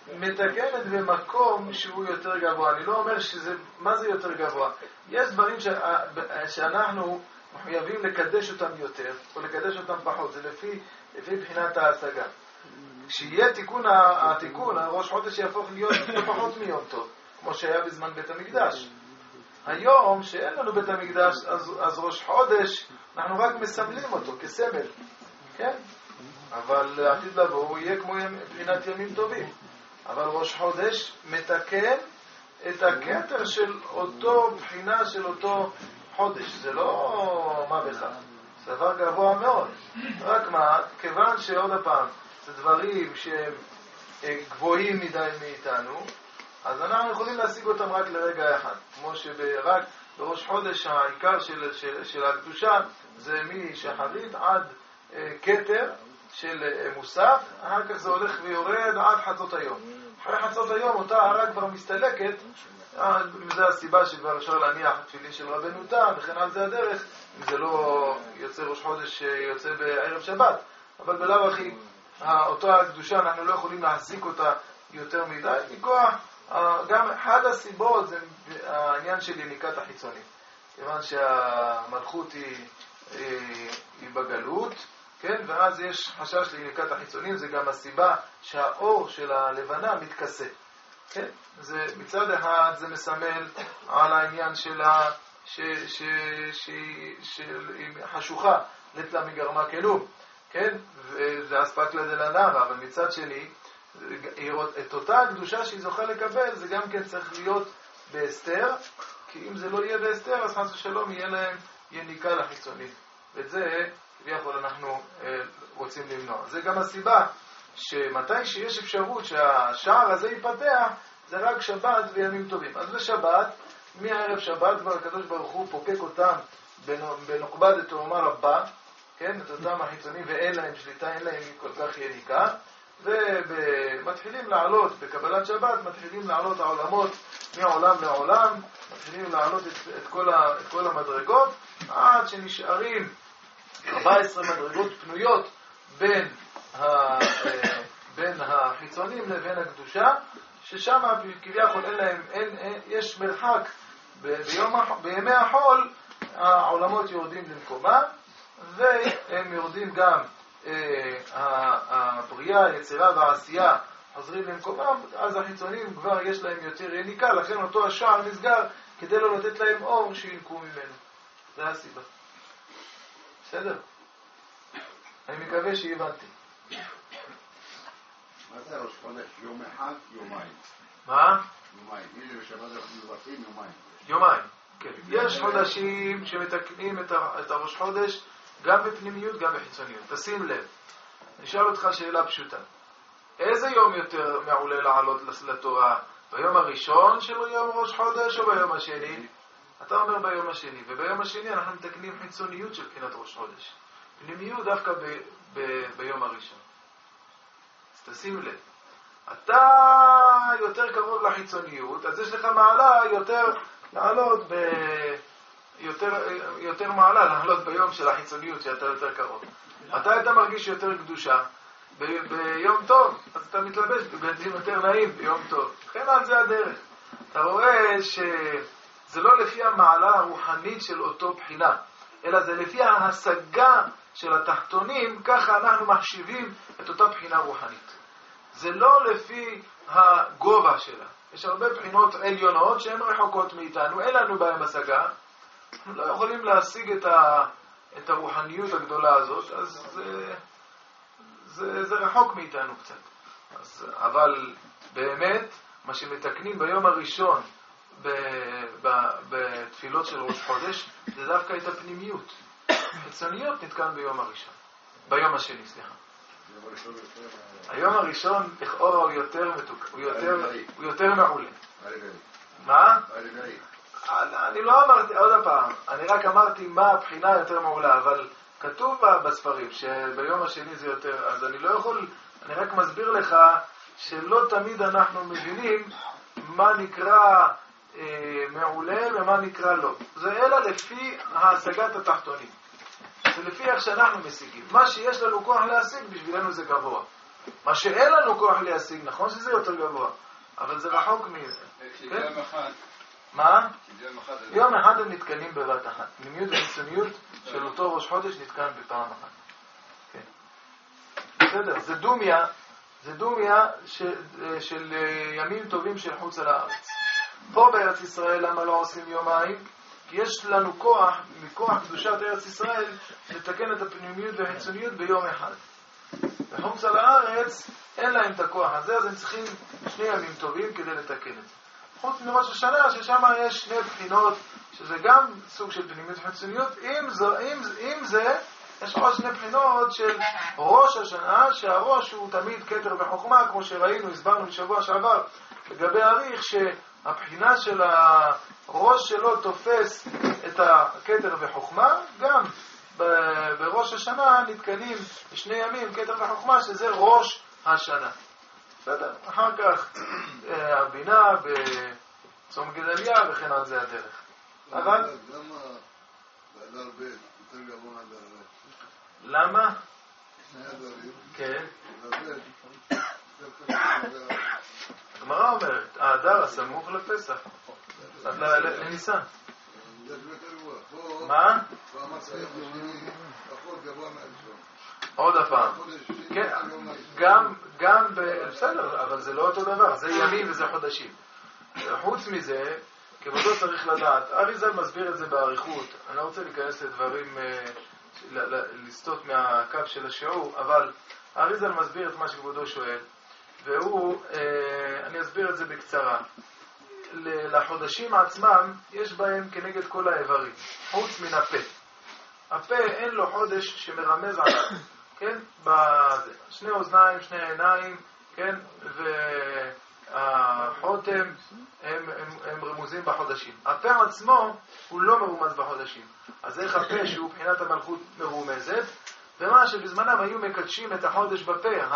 מתקנת במקום שהוא יותר גבוה. אני לא אומר שזה, מה זה יותר גבוה? יש דברים שאנחנו מחויבים לקדש אותם יותר, או לקדש אותם פחות, זה לפי בחינת ההשגה. כשיהיה התיקון, ראש חודש יהפוך להיות פחות מיום טוב, כמו שהיה בזמן בית המקדש. היום שאין לנו בית המקדש, אז ראש חודש, אנחנו רק מסמלים אותו כסמל, כן? אבל לעתיד לבוא הוא יהיה כמו בחינת ימים טובים. אבל ראש חודש מתקן את הכתר של אותו בחינה של אותו חודש. זה לא מה בכך, זה דבר גבוה מאוד. רק מה, כיוון שעוד הפעם, זה דברים שהם גבוהים מדי מאיתנו, אז אנחנו יכולים להשיג אותם רק לרגע אחד. כמו שרק בראש חודש העיקר של הקדושה זה משחרית עד כתר של מוסף, אחר כך זה הולך ויורד עד חצות היום. אחרי חצות היום אותה הערה כבר מסתלקת, זו הסיבה שכבר אפשר להניח תפילין של רבנו תם, וכן על זה הדרך, אם זה לא יוצא ראש חודש שיוצא בערב שבת. אבל בלאו הכי, אותו הקדושה אנחנו לא יכולים להעסיק אותה יותר מדי, מכוח, גם אחד הסיבות זה העניין של יניקת החיצונים. כיוון שהמלכות היא בגלות, כן? ואז יש חשש ליניקת החיצונים, זה גם הסיבה שהאור של הלבנה מתכסה. כן? זה, מצד אחד זה מסמל על העניין של חשוכה לתלה מגרמה כלום, כן? וזה אספקלא דלנרא, אבל מצד שני, את אותה הקדושה שהיא זוכה לקבל, זה גם כן צריך להיות באסתר, כי אם זה לא יהיה באסתר, אז חס ושלום יהיה להם יניקה לחיצונים. ואת זה כביכול אנחנו רוצים למנוע. זה גם הסיבה שמתי שיש אפשרות שהשער הזה ייפתח, זה רק שבת וימים טובים. אז בשבת, מהערב שבת, כבר הקדוש ברוך הוא פוקק אותם בנוקבה דתאומה רבה, כן? את אותם החיצונים ואין להם שליטה, אין להם כל כך יניקה, ומתחילים לעלות, בקבלת שבת, מתחילים לעלות העולמות מעולם לעולם, מתחילים לעלות את כל המדרגות, עד שנשארים 14 מדרגות פנויות בין החיצונים לבין הקדושה, ששם כביכול יש מרחק בימי החול, העולמות יורדים למקומה, והם יורדים גם הבריאה, היצירה והעשייה חוזרים למקומם, אז החיצונים כבר יש להם יותר יניקה, לכן אותו השער נסגר כדי לא לתת להם אור שינקו ממנו. זה הסיבה. בסדר? אני מקווה שהבנתי. מה זה ראש חודש? יום אחד, יומיים. מה? יומיים. הנה בשבת אנחנו מבטאים יומיים. יומיים, כן. יש חודשים שמתקנים את הראש חודש גם בפנימיות, גם בחיצוניות. תשים לב. אני אשאל אותך שאלה פשוטה. איזה יום יותר מעולה לעלות לתורה? ביום הראשון של יום ראש חודש או ביום השני? אתה אומר ביום השני. וביום השני אנחנו מתקנים חיצוניות של בחינת ראש חודש. פנימיות דווקא ביום הראשון. אז תשים לב. אתה יותר קרוב לחיצוניות, אז יש לך מעלה יותר לעלות יותר מעלה לעלות ביום של החיצוניות שאתה יותר קרוב. מתי אתה מרגיש יותר קדושה? ביום טוב, אז אתה מתלבש בבגדים יותר נעים ביום טוב. לכן על זה הדרך. אתה רואה שזה לא לפי המעלה הרוחנית של אותו בחינה, אלא זה לפי ההשגה של התחתונים, ככה אנחנו מחשיבים את אותה בחינה רוחנית. זה לא לפי הגובה שלה. יש הרבה בחינות עליונות שהן רחוקות מאיתנו, אין לנו בהן השגה. אנחנו לא יכולים להשיג את הרוחניות הגדולה הזאת, אז זה רחוק מאיתנו קצת. אבל באמת, מה שמתקנים ביום הראשון בתפילות של ראש חודש, זה דווקא את הפנימיות. חיצוניות נתקן ביום השני, סליחה. היום הראשון לכאורה הוא יותר מעולה. מה? אני לא אמרתי, עוד הפעם, אני רק אמרתי מה הבחינה יותר מעולה, אבל כתוב בספרים שביום השני זה יותר, אז אני לא יכול, אני רק מסביר לך שלא תמיד אנחנו מבינים מה נקרא מעולה ומה נקרא לא. זה אלא לפי ההשגת התחתונים. זה לפי איך שאנחנו משיגים. מה שיש לנו כוח להשיג בשבילנו זה גבוה. מה שאין לנו כוח להשיג, נכון שזה יותר גבוה, אבל זה רחוק מזה. יום אחד. מה? יום אחד. יום אחד הם נתקנים בבת אחת. פנימיות וחיצוניות של אותו ראש חודש נתקן בפעם אחת. כן. בסדר, זה דומיה של ימים טובים של חוץ על הארץ. פה בארץ ישראל למה לא עושים יומיים? כי יש לנו כוח, מכוח קדושת ארץ ישראל, לתקן את הפנימיות והחיצוניות ביום אחד. בחוץ על הארץ אין להם את הכוח הזה, אז הם צריכים 2 ימים טובים כדי לתקן את זה. חוץ מראש השנה, ששם יש 2 בחינות, שזה גם סוג של פנימיות וחיצוניות. עם זה, יש עוד 2 בחינות של ראש השנה, שהראש הוא תמיד כתר וחוכמה, כמו שראינו, הסברנו בשבוע שעבר, לגבי אריך, שהבחינה של הראש שלו תופס את הכתר וחוכמה, גם בראש השנה נתקנים 2 ימים, כתר וחוכמה, שזה ראש השנה. בסדר? אחר כך הבינה בצום גדליה וכן על זה הדרך. אבל למה באדר ב' יותר גבוה מאדר א'? למה? שני הדרים. כן. באדר ב' יותר קשה. הגמרא אומרת, האדר הסמוך לפסח, לניסן. זה יותר גבוה. מה? פה המצב השני פחות גבוה מהראשון. עוד הפעם. כן, גם בסדר, אבל זה לא אותו דבר, זה ימים וזה חודשים. חוץ מזה, כבודו צריך לדעת, אריזל מסביר את זה בעריכות, אני לא רוצה להיכנס לדברים, לסטות מהקו של השיעור, אבל אריזל מסביר את מה שכבודו שואל, והוא, אני אסביר את זה בקצרה. לחודשים עצמם יש בהם כנגד כל האיברים, חוץ מן הפה. הפה אין לו חודש שמרמז עליו, כן? 2 אוזניים, 2 עיניים, כן? והחותם הם רמוזים בחודשים. הפה עצמו הוא לא מרומז בחודשים. אז איך הפה שהוא בחינת המלכות מרומזת? ומה שבזמנם היו מקדשים את החודש בפה,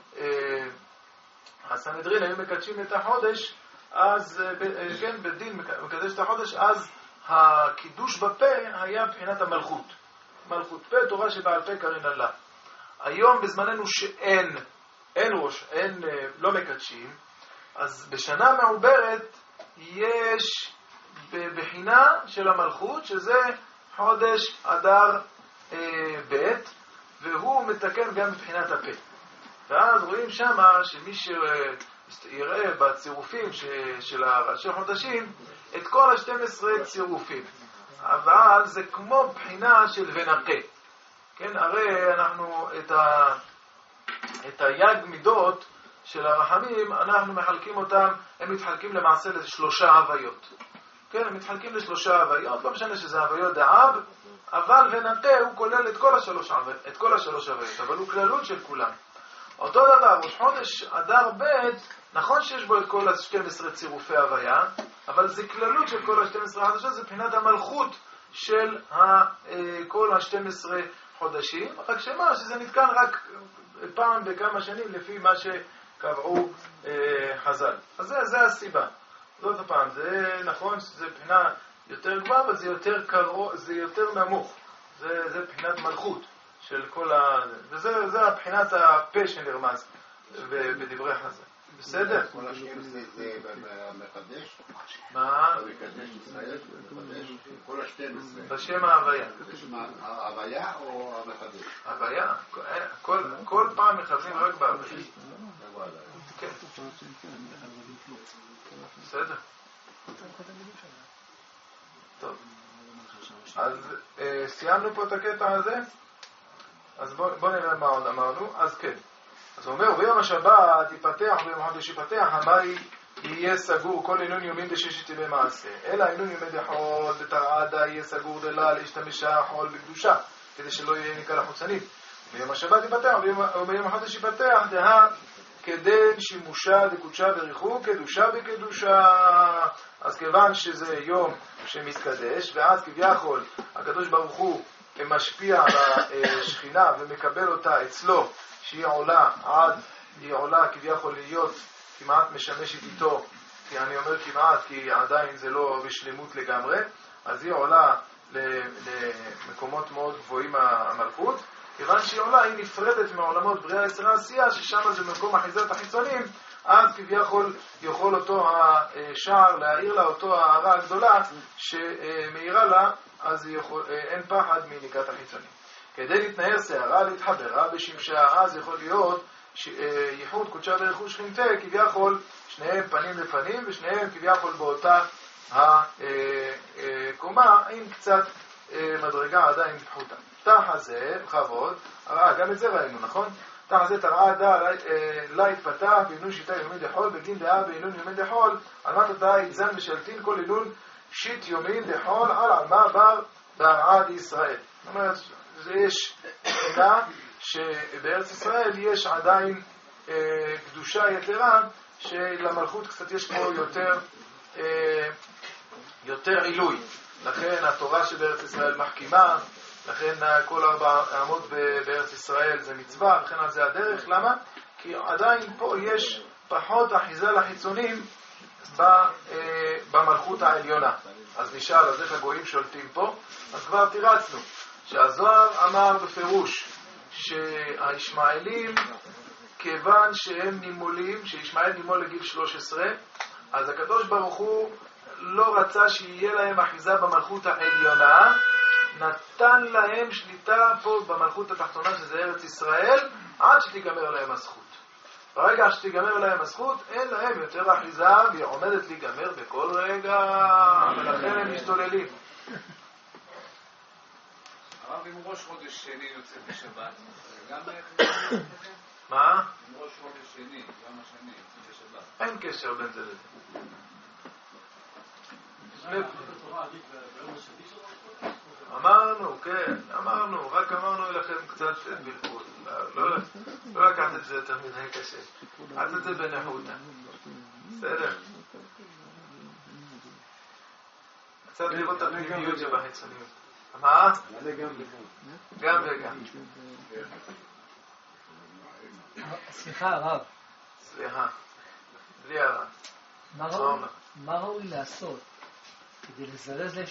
הסנהדרין היו מקדשים את החודש, אז כן, בדין מקדש את החודש, אז הקידוש בפה היה בחינת המלכות. מלכות פה, תורה שבעל פה קרין אללה. היום בזמננו שאין ראש, לא מקדשים, אז בשנה מעוברת יש בחינה של המלכות, שזה חודש אדר ב', והוא מתקן גם בבחינת הפה. ואז רואים שמה שמי שיראה בצירופים של הראשי חודשים את כל 12 צירופים, אבל זה כמו בחינה של ונקה. כן, הרי אנחנו את היג מידות של הרחמים, אנחנו מחלקים אותם, הם מתחלקים למעשה ל3 הוויות. כן, הם מתחלקים ל3 הוויות, לא משנה שזה הוויות דאב, אבל ונקה הוא כולל את כל השלוש הוויות, אבל הוא כללות של כולם. אותו דבר, ראש חודש אדר ב', נכון שיש בו את כל 12 צירופי הוויה, אבל זה כללות של כל 12 חודשים, זה בחינת המלכות של כל 12 חודשים, רק שמה שזה נתקן רק פעם בכמה שנים לפי מה שקבעו חז"ל. אז זה הסיבה. זאת הפעם, זה נכון שזה בחינה יותר גבוהה, אבל זה יותר נמוך. זה בחינת מלכות של כל וזה הבחינת הפה שנרמז בדברי חז"ל. בסדר? כל השם זה המחדש? מה? המקדש ישראל, המחדש, כל 12. בשם ההוויה. ההוויה או המחדש? ההוויה. כל פעם מכוונים רק בהוויה. כן. בסדר. טוב. אז סיימנו פה את הקטע הזה? אז בוא נראה מה עוד אמרנו. אז כן. אז הוא אומר, ביום השבת ייפתח, ביום החודש ייפתח, המאי יהיה סגור כל עינון יומין בששת ימי מעשה. אלא עינון יומי דחול בתרעדה יהיה סגור דלה להשתמשה חול בקדושה, כדי שלא יהיה נקרא לחוצנים. ביום השבת ייפתח, וביום החודש ייפתח, דהה כדן שימושה דקודשה בריחו, קדושה בקדושה. אז כיוון שזה יום שמתקדש, ואז כביכול הקדוש ברוך הוא משפיע על השכינה ומקבל אותה אצלו, שהיא עולה כביכול להיות כמעט משמשת איתו, כי אני אומר כמעט כי עדיין זה לא בשלמות לגמרי, אז היא עולה למקומות מאוד גבוהים המלכות, כיוון שהיא עולה היא נפרדת מעולמות בריאה יצרה עשייה, ששם זה מקום אחיזת החיצונים, אז כביכול יכול אותו השער להאיר לה אותו הערה הגדולה שמאירה לה, אז אין פחד מניקת החיצונים. כדי להתנער שערה להתחברה בשמשה, אז יכול להיות ייחוד קודשה ברכוש שכינתה, כביכול שניהם פנים לפנים ושניהם כביכול באותה הקומה עם קצת מדרגה עדיין פחותה. תחת זה, בכבוד, גם את זה ראינו, נכון? תחת זה תראה דה לה התפתח בעינון שיטה יומין דחול, בגין דעה בעינון יומין דחול, על מה תדעה יגזן ושלטין כל עינון שיט יומין דחול על מה בר בהרעד ישראל. זאת אומרת, יש תחילה שבארץ ישראל יש עדיין קדושה יתרה, שלמלכות קצת יש פה יותר עילוי. לכן התורה שבארץ ישראל מחכימה, לכן כל 4 אמות בארץ ישראל זה מצווה, לכן על זה הדרך. למה? כי עדיין פה יש פחות אחיזה לחיצונים במלכות העליונה. אז נשאל, אז איך הגויים שולטים פה? אז כבר תירצנו שהזוהר אמר בפירוש שהישמעאלים, כיוון שהם נימולים, שישמעאל נימול לגיל 13, אז הקדוש ברוך הוא לא רצה שיהיה להם אחיזה במלכות העליונה, נתן להם שליטה פה במלכות התחתונה שזה ארץ ישראל, עד שתיגמר להם הזכות. ברגע שתיגמר להם הזכות, אין להם יותר אחיזה, והיא עומדת להיגמר בכל רגע, ולכן הם משתוללים. הרב, אם ראש חודש שני יוצא בשבת, גם מה? אם ראש חודש שני, גם השני יוצא בשבת. אין קשר בין זה לזה. אמרנו, כן, אמרנו, רק אמרנו לכם קצת בלבול. לא לקחת את זה יותר מדי קשה. עד את זה בנחותה. בסדר? קצת לראות את הפנימיות שבחיצוניות. מה? גם וגם. סליחה הרב. סליחה. בלי הרב. מה ראוי לעשות כדי לזרז להם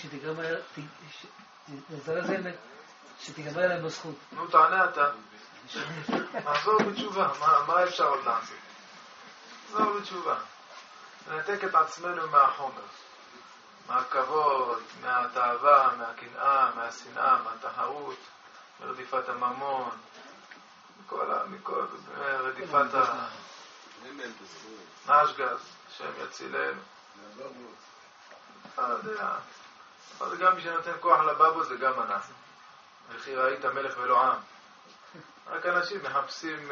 שתיגמר להם בזכות? נו, תענה אתה. נחזור בתשובה. מה אפשר עוד לעשות? נחזור בתשובה. ננתק את עצמנו מהחומר. מהכבוד, מהתאווה, מהקנאה, מהשנאה, מהתחרות, מרדיפת הממון, מכל רדיפת הנשגז, השם יצילנו. לא יודע. אבל גם מי שנותן כוח לבבו זה גם אנחנו. וכי ראית מלך ולא עם. רק אנשים מחפשים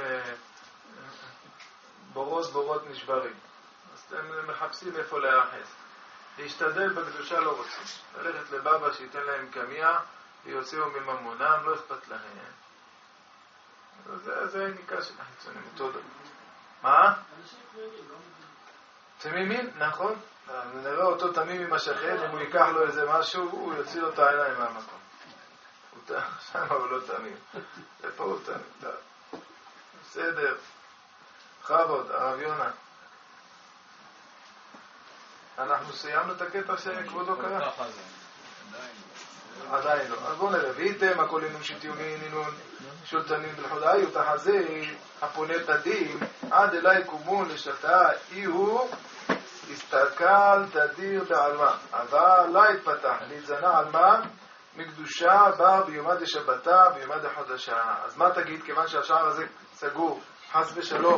בורות נשברים. אז הם מחפשים איפה להיאחז. להשתדל בקדושה לא רוצים. ללכת לבבא שייתן להם קמיה ויוציאו מממונם, לא אכפת להם. זה ניקה של החיצונים, אותו דבר. מה? תמימים, נכון? נראה אותו תמים עם השכן, אם הוא ייקח לו איזה משהו, הוא יוציא לו את העיניים מהמקום. שם הוא לא תמים. ופה הוא תמים. בסדר. בכבוד, הרב יונה. אנחנו סיימנו את הקטע שכבודו קרא? עדיין לא. אז בואו נראה. ואיתם הכל אינון שתיומין אינון שולטנים בלחודאי ותחזי הפונה תדים עד אליי קומון לשתה איהו הסתכל תדיר בעלמה אבל לא התפתח להתזנה עלמה מקדושה בר ביומא דשבתה ביומא דחודשה. אז מה תגיד? כיוון שהשער הזה סגור חס ושלום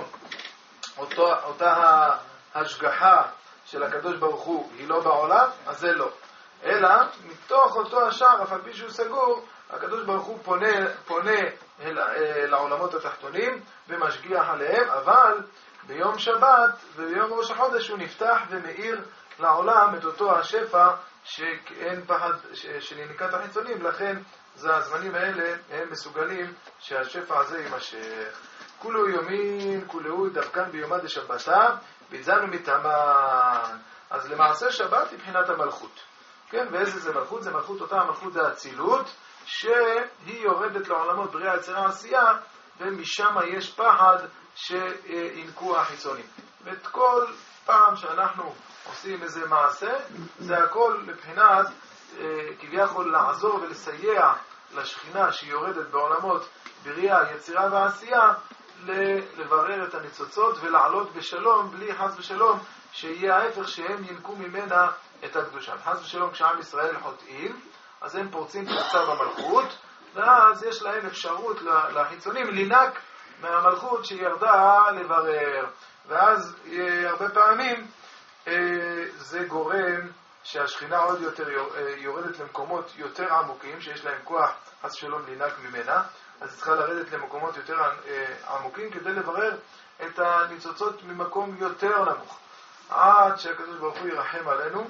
אותה ההשגחה של הקדוש ברוך הוא היא לא בעולם, אז זה לא. אלא מתוך אותו השער, אף על פי שהוא סגור, הקדוש ברוך הוא פונה לעולמות התחתונים ומשגיח עליהם, אבל ביום שבת וביום ראש החודש הוא נפתח ומאיר לעולם את אותו השפע שאין פחד של יניקת החיצונים, לכן זה הזמנים האלה הם מסוגלים שהשפע הזה יימשך. כולו יומין, כולו דווקן ביומא דשבתה, ביזנו מתאמן. אז למעשה שבת היא בחינת המלכות. כן, ואיזה זה מלכות? זה מלכות אותה המלכות האצילות, שהיא יורדת לעולמות בריאה יצירה עשייה, ומשם יש פחד שינקו החיצונים. ואת כל פעם שאנחנו עושים איזה מעשה, זה הכל לבחינת כביכול לעזור ולסייע לשכינה שהיא יורדת בעולמות בריאה, יצירה ועשייה, לברר את הניצוצות ולעלות בשלום, בלי חס ושלום, שיהיה ההפך שהם ינקו ממנה את הקדושה. חס ושלום כשעם ישראל חוטאים, אז הם פורצים פרצה במלכות, ואז יש להם אפשרות לחיצונים לינק מהמלכות שירדה לברר. ואז הרבה פעמים זה גורם שהשכינה עוד יותר יורדת למקומות יותר עמוקים, שיש להם כוח חס ושלום לינק ממנה, אז היא צריכה לרדת למקומות יותר עמוקים כדי לברר את הניצוצות ממקום יותר נמוך. עד שהקדוש ברוך הוא ירחם עלינו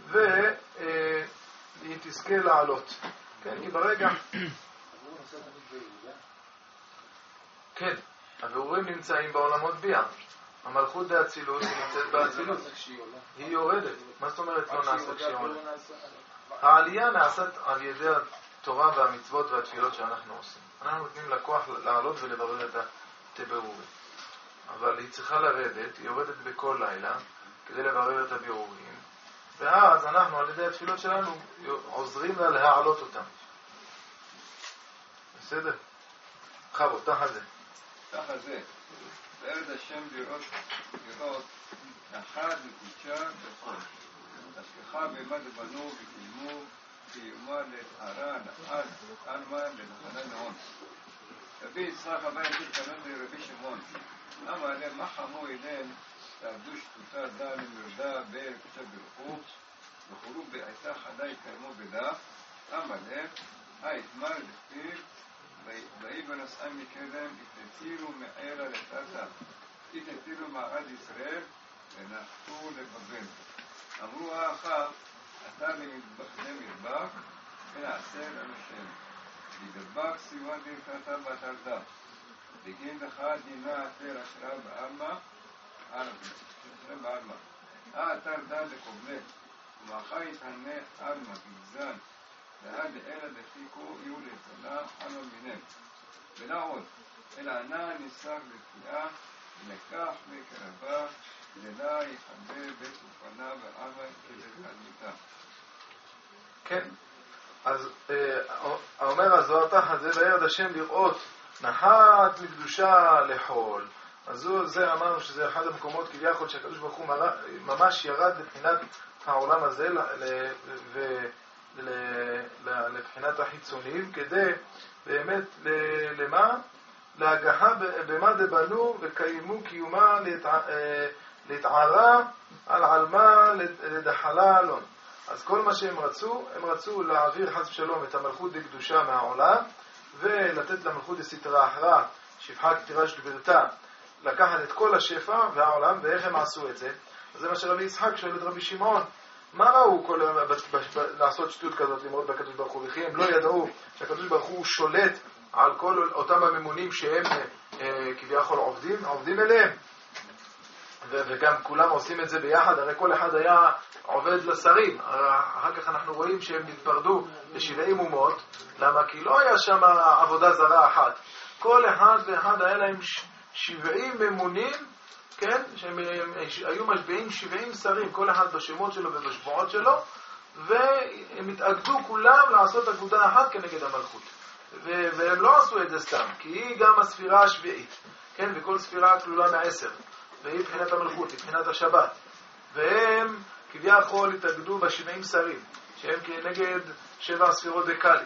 והיא תזכה לעלות. כן, כי ברגע... כן, הבירורים נמצאים בעולמות ביאה. המלכות באצילות היא נמצאת באצילות. היא יורדת. מה זאת אומרת לא נעשה כשהיא עולה? העלייה נעשית על ידי התורה והמצוות והתפילות שאנחנו עושים. אנחנו נותנים לכוח לעלות ולברר את הבירורים. אבל היא צריכה לרדת, היא יורדת בכל לילה כדי לברר את הבירורים, ואז אנחנו על ידי התפילות שלנו עוזרים לה להעלות אותם. בסדר? חבו, תחת זה. תחת זה. בעד השם לראות אחד לקודשה בכל. תשכחה במד בנו וקיימו קיומה לטהרה, נחת, עלמה, לנחלה נאון. רבי יצחק הבא יגיד כנון לרבי שמעון. למה עליהם מה חמו אליהם תעבדו שטותה דה למרדה באר קצת ברחוב וחורו בעיתה חדה יקיימו בדה למה עליהם התמר לכתיב ואיבן עשאה מקדם התתילו מערה לתתה התתילו מערד ישראל ונחתו לבבל. אמרו האחר אתה למדבר ונעשה לנו שם לדבר סיוע דרכתה בתרדה בגין לך דינה אתר אשרה בעלמה אשרה בעלמה אתר דה לקובלת ומאחר יתענה עלמה גזן ועד אלה דחיקו יהיו לתונה עלמה מינם ולא עוד אלא ענה ניסר לתפיעה ולקח מקרבה ולא יחבר בית ופנה ועלמה כדי תלמיתה. כן, אז אומר הזוהר תחת זה וירד השם לראות נחת מקדושה לחול. אז זה אמרנו שזה אחד המקומות כביכול שהקדוש ברוך הוא ממש ירד לבחינת העולם הזה לבחינת החיצונים כדי באמת למה? להגחה במה דבנו וקיימו קיומה להתערה על עלמה לדחלה אלון. אז כל מה שהם רצו להעביר חס ושלום את המלכות לקדושה מהעולם ולתת למלכות לסתרה אחרה, שפחה כתירה של גבירתה, לקחת את כל השפע והעולם. ואיך הם עשו את זה? אז זה מה שרבי יצחק שואל את רבי שמעון, מה ראו כל לעשות שטות כזאת למרות בקדוש ברוך הוא? וכי הם לא ידעו שהקדוש ברוך הוא שולט על כל אותם הממונים שהם כביכול עובדים אליהם, וגם כולם עושים את זה ביחד, הרי כל אחד היה עובד לשרים. אחר כך אנחנו רואים שהם נתפרדו ל70 אומות. למה? כי לא היה שם עבודה זרה אחת. כל אחד ואחד היה להם 70 ממונים, כן? שהם היו משביעים 70 שרים, כל אחד בשמות שלו ובשבועות שלו, והם התאגדו כולם לעשות אגודה אחת כנגד המלכות. והם לא עשו את זה סתם, כי היא גם הספירה השביעית, כן? וכל ספירה כלולה מ10. והיא מבחינת המלכות, מבחינת השבת. והם כביכול התאגדו ב70 שרים, שהם כנגד 7 ספירות דקאלי.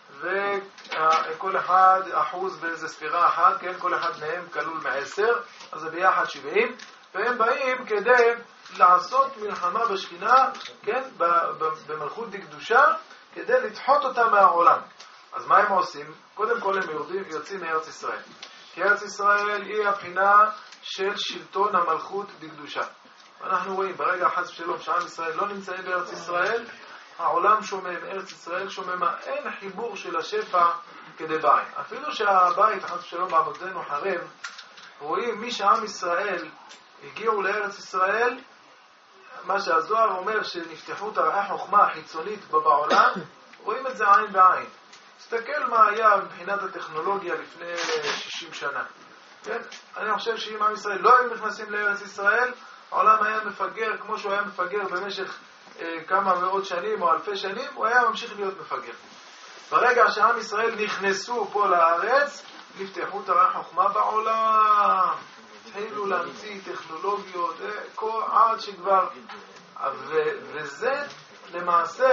וכל אחד אחוז באיזה ספירה אחת, כן? כל אחד מהם כלול מ10, אז זה ביחד 70. והם באים כדי לעשות מלחמה בשכינה, כן? במלכות דקדושה, כדי לדחות אותה מהעולם. אז מה הם עושים? קודם כל הם יוצאים מארץ ישראל. כי ארץ ישראל היא הבחינה של שלטון המלכות בקדושה. ואנחנו רואים ברגע חס ושלום שעם ישראל לא נמצאים בארץ ישראל, העולם שומם, ארץ ישראל שוממה, אין חיבור של השפע כדי בעין. אפילו שהבית חס ושלום בעבודנו חרב, רואים מי שעם ישראל הגיעו לארץ ישראל, מה שהזוהר אומר שנפתחו תרעי חוכמה החיצונית בעולם, רואים את זה עין בעין. תסתכל מה היה מבחינת הטכנולוגיה לפני 60 שנה. כן? אני חושב שאם עם ישראל לא היו נכנסים לארץ ישראל, העולם היה מפגר כמו שהוא היה מפגר במשך כמה מאות שנים או אלפי שנים, הוא היה ממשיך להיות מפגר. ברגע שעם ישראל נכנסו פה לארץ, תראה חוכמה בעולם, התחילו להמציא טכנולוגיות, עד שכבר, וזה למעשה,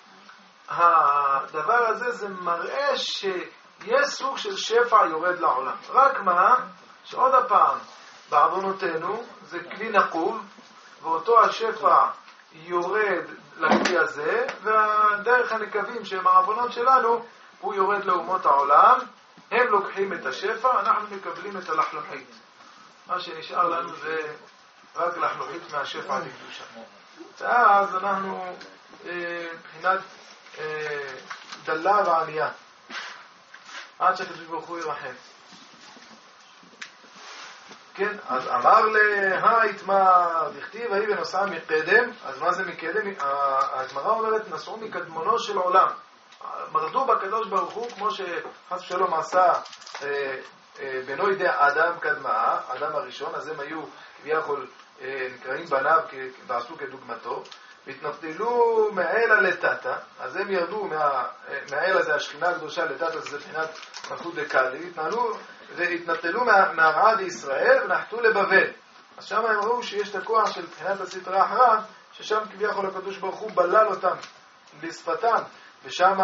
הדבר הזה זה מראה שיש סוג של שפע יורד לעולם. רק מה, שעוד הפעם, בעוונותינו זה כלי נקוב, ואותו השפע יורד לכלי הזה, והדרך הנקבים שהם העוונות שלנו, הוא יורד לאומות העולם, הם לוקחים את השפע, אנחנו מקבלים את הלחלוחית. מה שנשאר לנו זה רק לחלוחית מהשפע לקדושה. ואז אנחנו מבחינת דלה וענייה, עד שהקדוש ברוך הוא ירחם. כן, אז אמר להיתמר, דכתיב ויהי ונוסע מקדם, אז מה זה מקדם? הגמרא אומרת, נסעו מקדמונו של עולם. מרדו בקדוש ברוך הוא, כמו שחס ושלום עשה בנו ידי אדם קדמה, אדם הראשון, אז הם היו כביכול נקראים בניו ועשו כדוגמתו, והתנפלו מהאלה לטאטה, אז הם ירדו מהאלה זה השכינה הקדושה, לטאטה זה בחינת מלכות דקאלי, והתנפלו מהרעה לישראל ונחתו לבבל. אז שם הם ראו שיש את הכוח של בחינת הסטרה אחרא, ששם כביכול הקדוש ברוך הוא בלל אותם בשפתם, ושם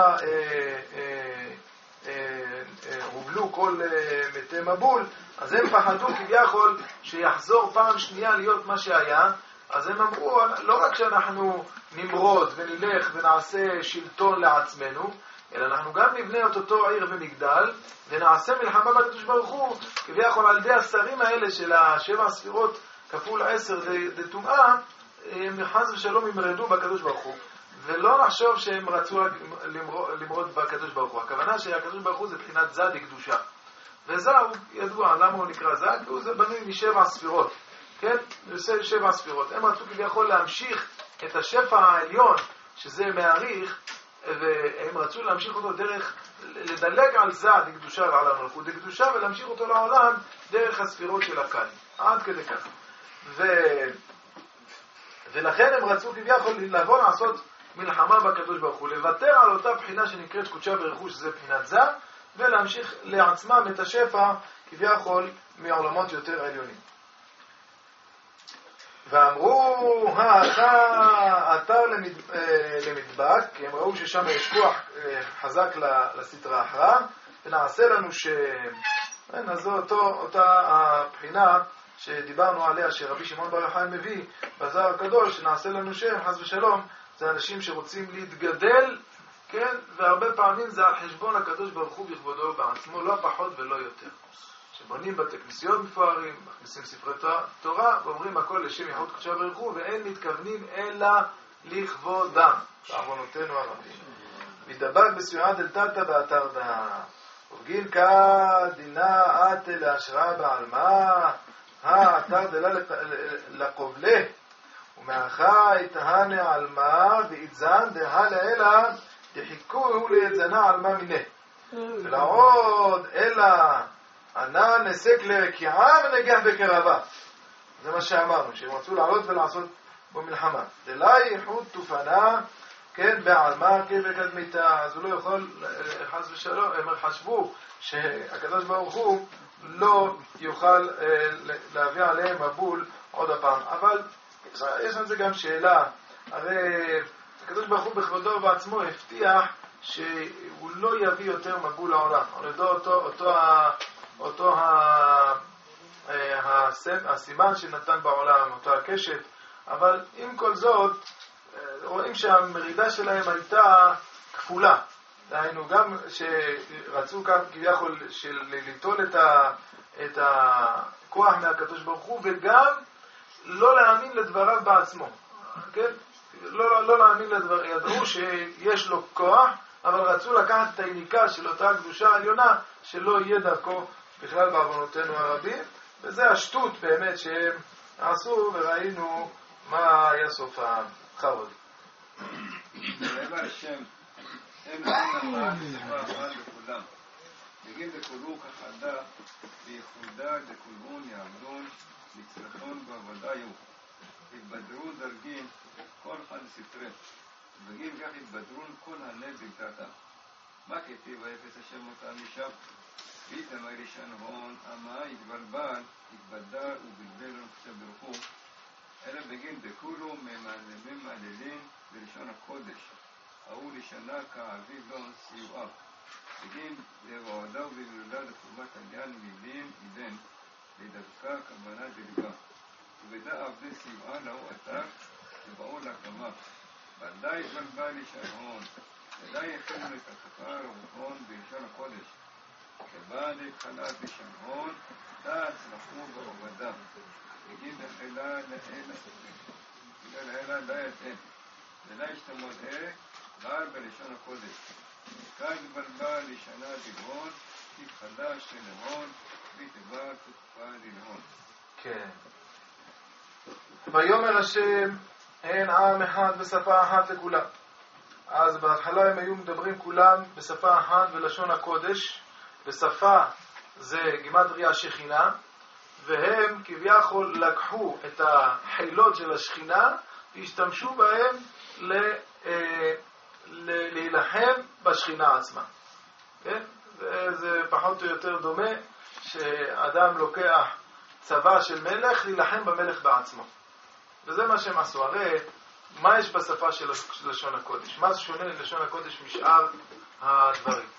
הובלו כל מתי מבול, אז הם פחדו כביכול שיחזור פעם שנייה להיות מה שהיה, אז הם אמרו, לא רק שאנחנו נמרוד ונלך ונעשה שלטון לעצמנו, אלא אנחנו גם נבנה את אותו עיר ומגדל, ונעשה מלחמה בקדוש ברוך הוא, כביכול על ידי השרים האלה של השבע ספירות כפול 10 דטומאה, הם חס ושלום ימרדו בקדוש ברוך הוא. ולא נחשוב שהם רצו למרוד בקדוש ברוך הוא. הכוונה שהקדוש ברוך הוא זה בחינת זד קדושה. וזהו ידוע, למה הוא נקרא זד? כי הוא זה בנוי משבע ספירות. כן? זה 7 ספירות. הם רצו כביכול להמשיך את השפע העליון, שזה מעריך, והם רצו להמשיך אותו דרך, לדלג על זד קדושה ועל המלכות קדושה, ולהמשיך אותו לעולם דרך הספירות של הקל. עד כדי כך. ולכן הם רצו כביכול לבוא לעשות מלחמה בקדוש ברוך הוא, לוותר על אותה בחינה שנקראת קודשה ברכוש, שזה בחינת זה, ולהמשיך לעצמם את השפע כביכול מעולמות יותר עליונים. ואמרו, אתה אתר למדבק, כי הם ראו ששם יש כוח חזק לסטרה אחרא, ונעשה לנו אז זו אותה הבחינה שדיברנו עליה, שרבי שמעון בר יוחאי מביא בזוהר הקדוש, שנעשה לנו שם, חס ושלום, זה אנשים שרוצים להתגדל, כן? והרבה פעמים זה על חשבון הקדוש ברוך הוא בכבודו בעצמו, לא פחות ולא יותר. שבונים בתי כנסיות מפוארים, מכניסים ספרי תורה, ואומרים הכל לשם ייחוד קדושה ברוך הוא, ואין מתכוונים אלא לכבודם, בעוונותינו הרבים. מדבק בספירה דלתתא באתר דא, ובגין כדינה עתה להשראה בעלמא, האתר דלה לקובלה, ומאחי תהנה עלמא ואיתזן דהה לאלה דחיקוהו ליתזנה עלמא מיני. ולעוד אלא ענה נסק לרקיעה ונגח בקרבה. זה מה שאמרנו, שהם רצו לעלות ולעשות במלחמה. דלה ייחוד תופנה, כן, בעלמא כבקדמיתה, אז הוא לא יכול, חס ושלום, הם חשבו שהקדוש ברוך הוא לא יוכל להביא עליהם מבול עוד הפעם. אבל יש לזה גם שאלה, הרי הקדוש ברוך הוא בכבודו בעצמו הבטיח שהוא לא יביא יותר מבול לעולם. אותו הסימן שנתן בעולם, אותו הקשת, אבל עם כל זאת, רואים שהמרידה שלהם הייתה כפולה. דהיינו, גם שרצו כאן כביכול ליטול את הכוח מהקדוש ברוך הוא, וגם לא להאמין לדבריו בעצמו. כן? לא להאמין לדבר, ידעו שיש לו כוח, אבל רצו לקחת את העיניקה של אותה הקדושה העליונה, שלא יהיה דרכו בכלל בעוונותינו הרבים, וזה השטות באמת שהם עשו, וראינו מה היה סוף החרוד. דבר השם, הם נתן אחת וספר אחת לכולם. נגיד דקולו כחדה, ויחודה דקולבון יעבדון, מצלחון בעבודיו. התבדרו דרגים כל אחד ספרי. דרגים כך התבדרון כל הנזל תתה. מה כתיב היפס השם אותם משם? ואיתמר ראשון הון, אמה התבלבל, התבדל ובלבל ונפצה ברחוב, אלא בגין דקולו ממעללים בלשון הקודש, ההוא לשנה כאביב דון סיועה, בגין דבעודה ובמילודה לחומת עניין מילים איבן, לדווקא כוונה דלבה, ובדע עבדי סיועה לאו עתק, ובאו להקמה, ודאי התבלבל לשון הון, ודאי יכולנו את הכפר והון בלשון הקודש, שבא להתחלה בשון הון, דעת צלחו בעובדה, בגין דחילה לאלה לא יתן, ולא ישתמוד בעל בלשון הקודש. כאן בלבל לשנה דלהון, תתחדש ללהון, ותבא תתקפה ללהון. כן. ויאמר השם, אין עם אחד ושפה אחת לכולם. אז בהתחלה הם היו מדברים כולם בשפה אחת ולשון הקודש, בשפה זה גימטריה שכינה, והם כביכול לקחו את החילות של השכינה והשתמשו בהם להילחם בשכינה עצמה. כן? זה פחות או יותר דומה שאדם לוקח צבא של מלך להילחם במלך בעצמו. וזה מה שהם עשו. הרי מה יש בשפה של לשון הקודש? מה זה שונה ללשון הקודש משאר הדברים?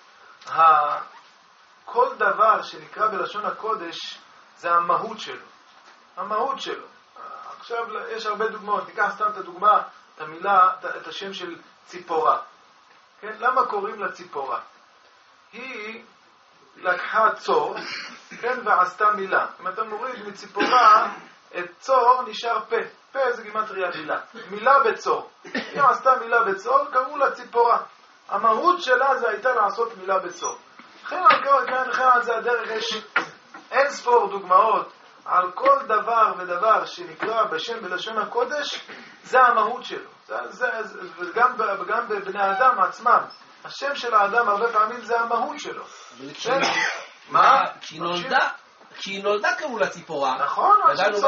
כל דבר שנקרא בלשון הקודש זה המהות שלו. המהות שלו. עכשיו יש הרבה דוגמאות. ניקח סתם את הדוגמה, את המילה, את השם של ציפורה. כן? למה קוראים לה ציפורה? היא לקחה צור, כן, ועשתה מילה. אם אתה מוריד מציפורה, את צור נשאר פה. פה זה גימטריה מילה. מילה בצור. היא עשתה מילה בצור, קראו לה ציפורה. המהות שלה זה הייתה לעשות מילה בצור. לכן על זה הדרך יש אין ספור דוגמאות על כל דבר ודבר שנקרא בשם בלשון הקודש, זה המהות שלו. וגם בבני האדם עצמם, השם של האדם הרבה פעמים זה המהות שלו. מה? כשהיא נולדה קראו לה ציפורה. נכון,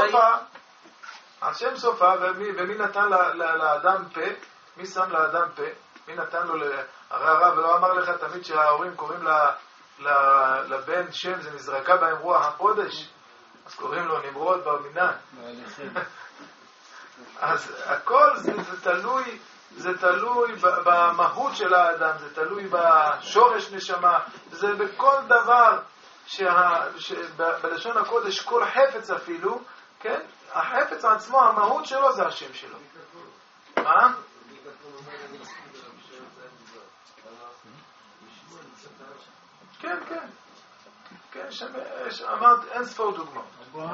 השם סופה, ומי נתן לאדם פה? מי שם לאדם פה? מי נתן לו הרב ולא אמר לך תמיד שההורים קוראים לבן שם, זה נזרקה בהם רוח הקודש, אז קוראים לו נמרוד בר מינן. אז הכל זה תלוי במהות של האדם, זה תלוי בשורש נשמה, זה בכל דבר בלשון הקודש, כל חפץ אפילו, כן? החפץ עצמו, המהות שלו זה השם שלו. מה? כן, כן. כן, אמרת אין ספור דוגמאות.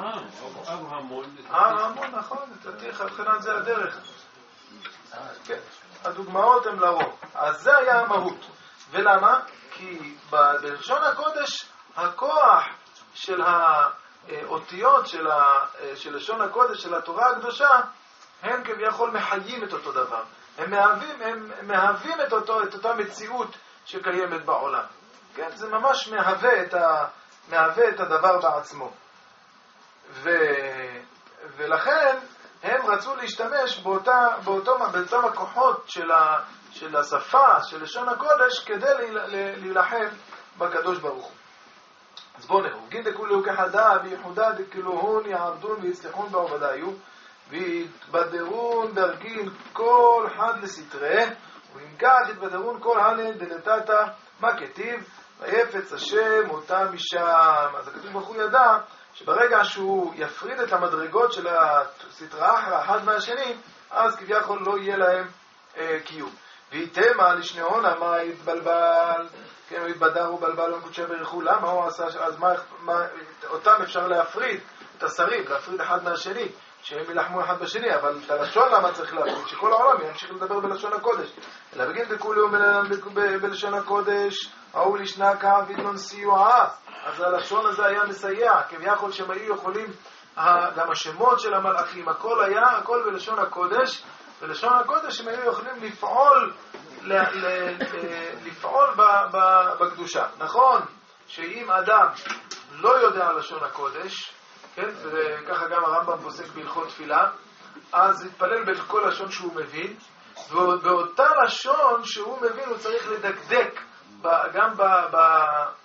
אברהם, נכון, מבחינת זה הדרך. כן, הדוגמאות הן לרוב. אז זה היה המהות. ולמה? כי בלשון הקודש, הכוח של האותיות של לשון הקודש, של התורה הקדושה, הם כביכול מחיים את אותו דבר. הם מהווים את אותה מציאות שקיימת בעולם. כן, זה ממש מהווה את הדבר בעצמו. ולכן הם רצו להשתמש באותם הכוחות של השפה, של לשון הקודש, כדי להילחם בקדוש ברוך הוא. אז בואו נראו. גיד דכולהו כחדה ויחודה דכלוהון יעבדון ויצלחון בעובדיו ויתבדרון דרגין כל חד לסתרה ואם כך יתבדרון כל הלן דנתתה מה כתיב ויפץ השם אותם משם. אז הכתוב ברוך הוא ידע שברגע שהוא יפריד את המדרגות של הסתרה אחר אחד מהשני, אז כביכול לא יהיה להם קיום. ויתמה לשניהון מה יתבלבל, כן, הוא יתבדר ובלבל ונקודשי ברכו. למה הוא עשה? אז אותם אפשר להפריד, את השרים, להפריד אחד מהשני, שהם ילחמו אחד בשני, אבל את הלשון למה צריך להפריד? שכל העולם ימשיך לדבר בלשון הקודש. אלא בגין דכולהו בלשון הקודש, ההוא לשנה כאבידון סיועה. אז הלשון הזה היה מסייע, כביכול שהם היו יכולים, גם השמות של המלאכים, הכל בלשון הקודש, בלשון הקודש הם היו יכולים לפעול בקדושה. נכון שאם אדם לא יודע לשון הקודש, כן, וככה גם הרמב"ם פוסק בהלכות תפילה, אז יתפלל בכל לשון שהוא מבין, ובאותה לשון שהוא מבין הוא צריך לדקדק גם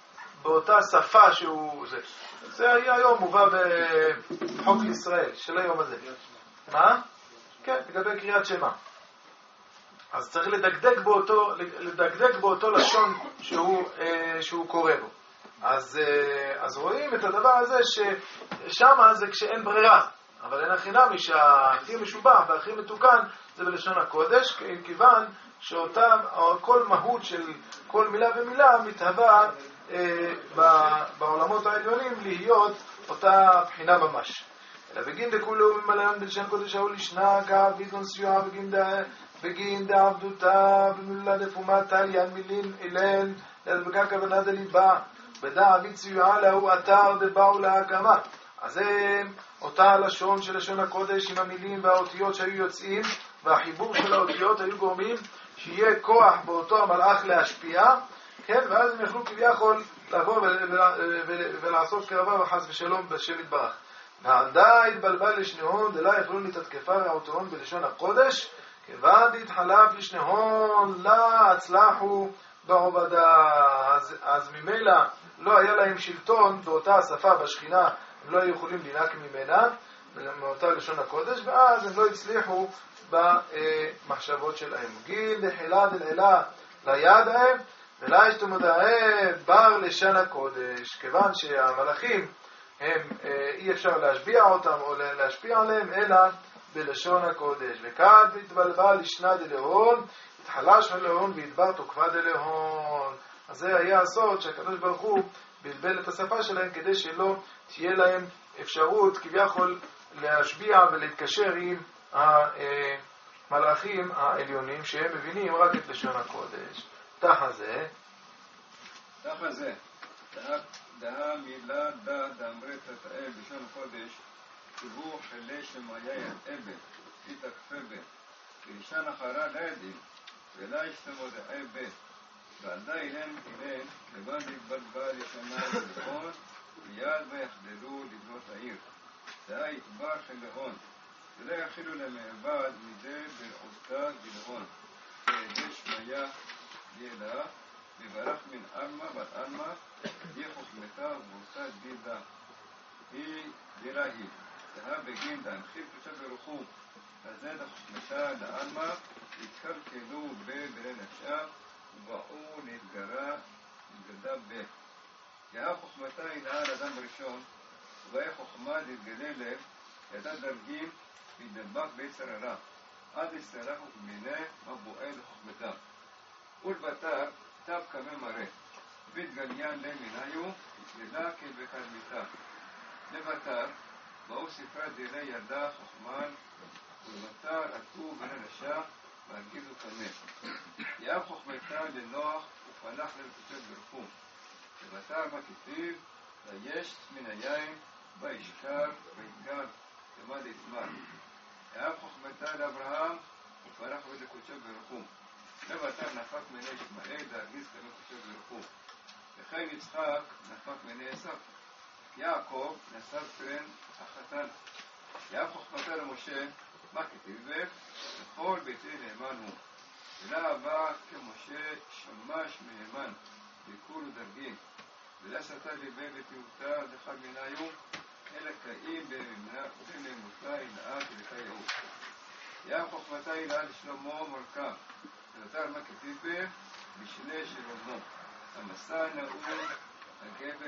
באותה שפה שהוא זה. זה היה היום מובא בחוק לישראל של היום הזה. מה? כן, לגבי קריאת שמע. אז צריך לדקדק באותו לשון שהוא קורא בו. אז רואים את הדבר הזה ששם זה כשאין ברירה. אבל אין הכי נמי שהכי משובח והכי מתוקן זה בלשון הקודש, כיוון שאותה, כל מהות של כל מילה ומילה מתהווה בעולמות העליונים להיות אותה בחינה ממש. אלא בגין דכולו ממלאון בלשון קודש ההוא לשנה כאב בידון סיוע בגין דעבדותה במולה דפומת על יד מילין אילן להדבקה כוונה דליבה בדע אבית סיוע להוא אתר דבאו להקמה. אז זה אותה לשון של לשון הקודש עם המילים והאותיות שהיו יוצאים, והחיבור של האותיות היו גורמים שיהיה כוח באותו המלאך להשפיע, כן? ואז הם יכלו כביכול לבוא ולעשות קרבה וחס ושלום בשם יתברך. נעדה התבלבל לשניהון, דלה יכלו להתתקפה רעותיהון בלשון הקודש, כיוון התחלף לשניהון, לה הצלחו בעובדה. אז ממילא לא היה להם שלטון באותה השפה בשכינה, הם לא היו יכולים לנהק ממנה, מאותה לשון הקודש, ואז הם לא הצליחו במחשבות שלהם. גיל דחילה דלעילה לידהם, ולה יש תמודעה בר לשון הקודש, כיוון שהמלאכים הם אי אפשר להשביע אותם או להשפיע עליהם, אלא בלשון הקודש. וכד התבלבל לשנה דלהון, התחלש מלהון והדבר תוקפה דלהון. אז זה היה הסוד שהקדוש ברוך הוא בלבל את השפה שלהם כדי שלא תהיה להם אפשרות כביכול להשביע ולהתקשר עם המלאכים העליונים שהם מבינים רק את לשון הקודש. תחה זה דהה מילה דה דאמרת תתאל בשון הקודש שהוא חלה שמהיה יתאבל יתקפה ולשן אחרה לא ידים ולא ישתמו דעה בית ועדה אילן אילן לבן להתבלבל לשנה ולהון ויד ויחדלו לבנות העיר דעה יתבר חלהון ולא יחילו למעבד מדי ברעותה גלהון וידי שמיה ידע וברך מן ארמה בת ארמה היא חוכמתה ובורסה דידה היא דירה היא דהה בגין דהנחיל קודשה ברוחו לזה דחוכמתה לארמה התקלקלו בברי נפשה ובאו להתגרה התגדה ב יאה חוכמתה היא נער אדם ראשון ובאי חוכמה להתגלה לב ידע דרגים וידבק ביצר הרע עד יסתרח ובמיני מבואה לחוכמתה ולבטר תב כמה מראה והתגליין למנהיו התגלה כבקדמיתה לבטר באו ספרה דירי ידה חוכמן ולבטר עטו בני נשה והרגיזו קנה יאב חוכמתה לנוח ופלח ללקוטת ברחום לבטר בכתיב ויש מן היין בישכר ויתגר למד יתמר יאב חוכמתה לאברהם ופלח ללקוטת ברחום לבטר נפק מיני ישמעאל להרגיז כלקוטת ברחום וכן יצחק נפק מיני עשיו יעקב נשא פרן החתן יאב חוכמתה למשה מה כתיב בך? לכל ביתי נאמן הוא ולא הבא כמשה שמש מהימן ביקור ודרגים ולא סתה ליבי ותיעותה דחל מנהיו אלא קאים בממותה הילאה ולקייהו יאב חוכמתה הילאה לשלמה מלכה ונותר מה כתיב בך? משנה שלמה המסע נאום הגבר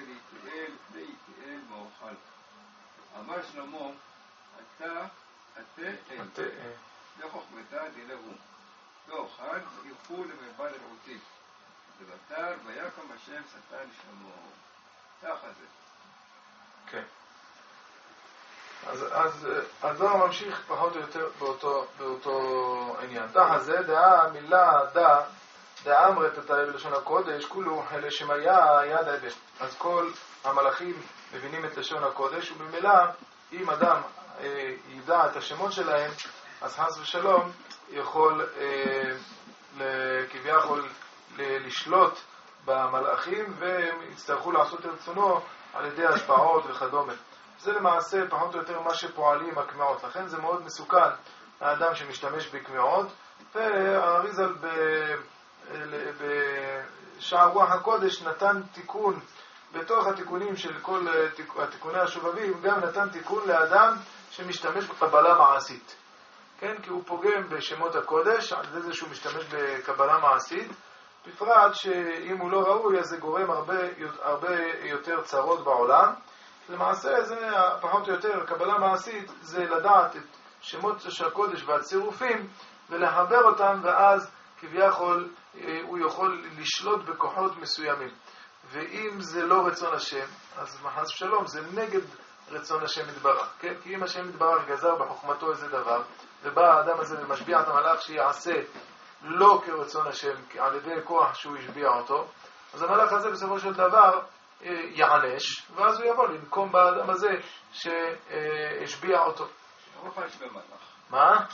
להתייעל באוכל אמר שלמה אתה לחוכמתה דלהו ואוכל ילכו למרבד רעותי ובתר ויקם השם שטן לשלמה תחה זה כן אז לא ממשיך פחות או יותר באותו עניין. תחה זה דעה מילה דעה אמרת את בלשון הקודש כולו אלה שמיה יד עבד. אז כל המלאכים מבינים את לשון הקודש ובמילא אם אדם ידע את השמות שלהם אז חס ושלום יכול כביכול לשלוט במלאכים והם יצטרכו לעשות את רצונו על ידי השפעות וכדומה. זה למעשה פחות או יותר מה שפועלים הקמיעות, לכן זה מאוד מסוכן האדם שמשתמש בקמיעות. והאריזל בשער רוח הקודש נתן תיקון בתוך התיקונים של כל התיקוני השובבים, גם נתן תיקון לאדם שמשתמש בקבלה מעשית. כן? כי הוא פוגם בשמות הקודש, על ידי זה שהוא משתמש בקבלה מעשית, בפרט שאם הוא לא ראוי, אז זה גורם הרבה יותר צרות בעולם. למעשה זה פחות או יותר, הקבלה מעשית זה לדעת את שמות של הקודש והצירופים, ולחבר אותם, ואז כביכול הוא יכול לשלוט בכוחות מסוימים. ואם זה לא רצון השם, אז חס ושלום, זה נגד רצון השם יתברך. כן? כי אם השם יתברך גזר בחוכמתו איזה דבר, ובא האדם הזה ומשביע את המלאך שיעשה לא כרצון השם, על ידי כוח שהוא ישביע אותו, אז המלאך הזה בסופו של דבר יענש, ואז הוא יבוא לנקום באדם הזה שהשביע אותו. מה?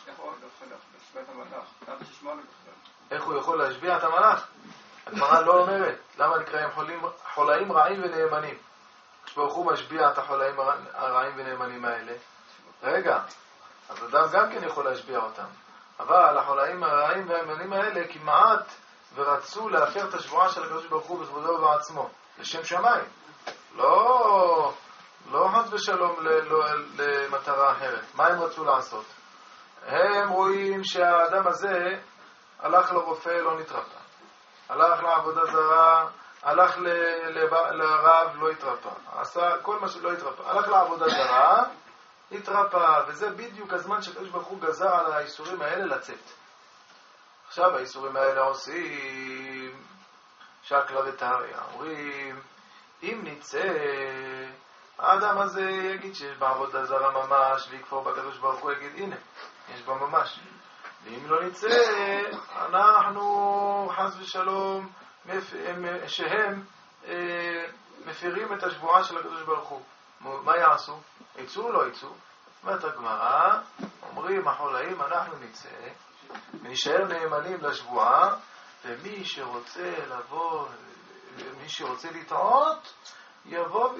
איך הוא יכול להשביע את המלאך? הגמרא לא אומרת. למה נקראים חולאים רעים ונאמנים? כשברוך הוא משביע את החולאים הרעים ונאמנים האלה, רגע, אז אדם גם כן יכול להשביע אותם. אבל החולאים הרעים והנאמנים האלה כמעט ורצו להפר את השבועה של הקדוש ברוך הוא בכבודו ובעצמו, לשם שמיים. לא חס ושלום למטרה אחרת. מה הם רצו לעשות? הם רואים שהאדם הזה הלך לרופא, לא נתרפא. הלך לעבודה זרה, הלך לרב, לא התרפא. עשה כל מה שלא התרפא. הלך לעבודה זרה, התרפא. וזה בדיוק הזמן שקדוש ברוך הוא גזר על האיסורים האלה לצאת. עכשיו האיסורים האלה עושים שקלא וטריא. אומרים, אם נצא, האדם הזה יגיד שיש בעבודה זרה ממש, ויקפור בקדוש ברוך הוא יגיד, הנה, יש בה ממש. ואם לא נצא, אנחנו חס ושלום שהם מפירים את השבועה של הקדוש ברוך הוא. מה יעשו? יצאו או לא יצאו? אומרת הגמרא, אומרים החולאים, אנחנו נצא ונשאר נאמנים לשבועה, ומי שרוצה לבוא, מי שרוצה לטעות, יבוא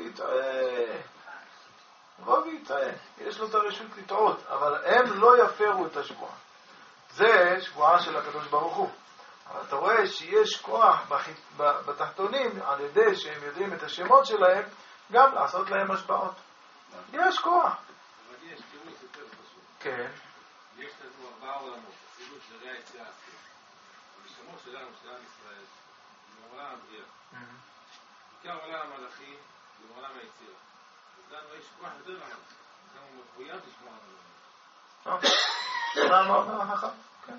ויטעה. יש לו את הרשות לטעות, אבל הם לא יפרו את השבועה. זה שבועה של הקדוש ברוך הוא. אבל אתה רואה שיש כוח בתחתונים, על ידי שהם יודעים את השמות שלהם, גם לעשות להם השפעות. יש כוח. אבל יש תירוץ יותר חשוב. כן. יש לנו 4 עולמות, הסיבות של ראי היציאה. המשמעות שלנו, של עם ישראל, זה עולם הבריאה. עיקר עולם המלאכי, זה עולם היציאה. אז לנו יש כוח יותר רמות. אנחנו מחויב לשמוע על זה. מה אומר החכם? כן.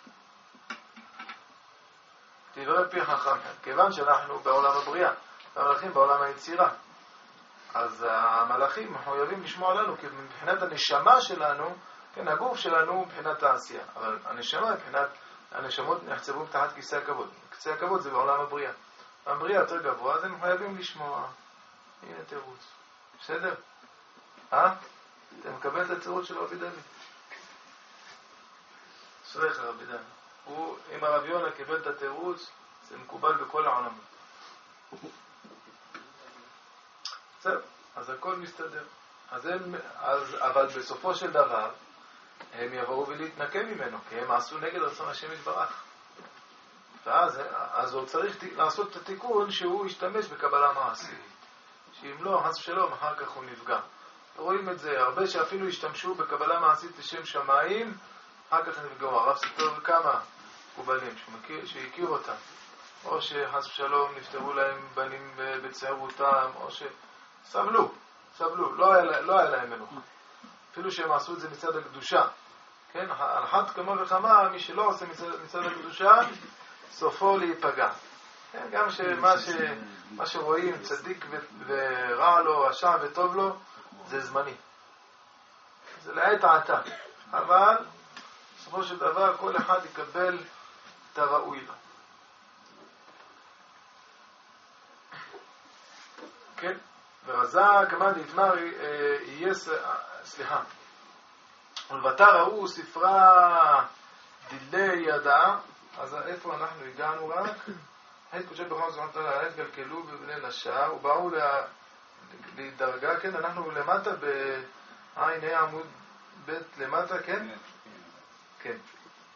דברי פי חכם. כיוון שאנחנו בעולם הבריאה, המלאכים בעולם היצירה, אז המלאכים מחויבים לשמוע לנו, כי מבחינת הנשמה שלנו, כן, הגוף שלנו מבחינת העשייה, אבל הנשמה מבחינת, הנשמות נחצבו מתחת כיסא הכבוד. כיסא הכבוד זה בעולם הבריאה. הבריאה יותר גבוה, אז הם מחויבים לשמוע. הנה תירוץ. בסדר? אתה מקבל את התירוץ של רבי דוד. סליחה רבי דוד. אם הרב יונה קיבל את התירוץ, זה מקובל בכל העולמות. זהו, אז הכל מסתדר. אבל בסופו של דבר, הם יבואו ולהתנקם ממנו, כי הם עשו נגד רצון השם יתברך. אז הוא צריך לעשות את התיקון שהוא ישתמש בקבלה מעשית. שאם לא, חס ושלום, אחר כך הוא נפגע. רואים את זה, הרבה שאפילו השתמשו בקבלה מעשית לשם שמיים, אחר כך נפגעו. הרב סיפר כמה קובלים שהכיר אותם. או שחס ושלום נפטרו להם בנים בצערותם, או שסבלו, לא היה להם מנוחה. אפילו שהם עשו את זה מצד הקדושה. כן, על אחת כמה וכמה, מי שלא עושה מצד הקדושה, סופו להיפגע. כן, גם מה שרואים צדיק ורע לו, רשע וטוב לו, זה זמני. זה לעת העתה. אבל בסופו של דבר כל אחד יקבל את הראוי לו. כן? ורזה כמובן נתמר יהיה, סליחה, ולבטר ההוא ספרה דילי ידע. אז איפה אנחנו הגענו רק? היית קודשי בחום זמן תלה, היית גלגלו בבני נשה ובאו לדרגה, כן, אנחנו למטה בעין עמוד בית למטה, כן? כן.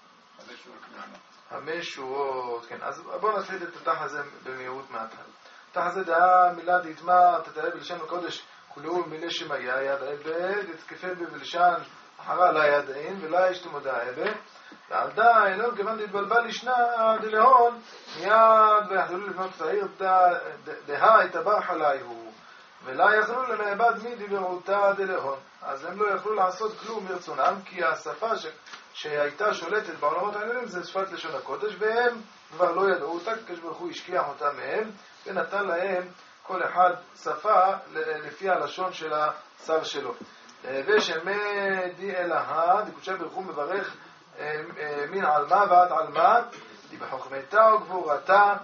5 שורות, כן. אז בואו נפליט את התח הזה במהירות מהתחלה. תחזה דעה מילה דתמה תתאר בלשון הקודש כולו מילה שמיה יד עבד התקפה בבלשן אחרה לה ידעין ולא יש תמודה עבד ועל דה אלון כיוון תתבלבל לשנה דלהון מיד ויחזרו לבנות את העיר דהה התברח עלי הוא ולא יכלו למעבד מי דיברותה דלהון אז הם לא יכלו לעשות כלום מרצונם כי השפה שהייתה שולטת בעולמות העליונים זה שפת לשון הקודש והם כבר לא ידעו אותה כי ברוך הוא השכיח אותה מהם ונתן להם כל אחד שפה לפי הלשון של השר שלו ושמדי אלהה דקודשה ברוך הוא מברך מן עלמה ועד עלמה די בחוכמתה וגבורתה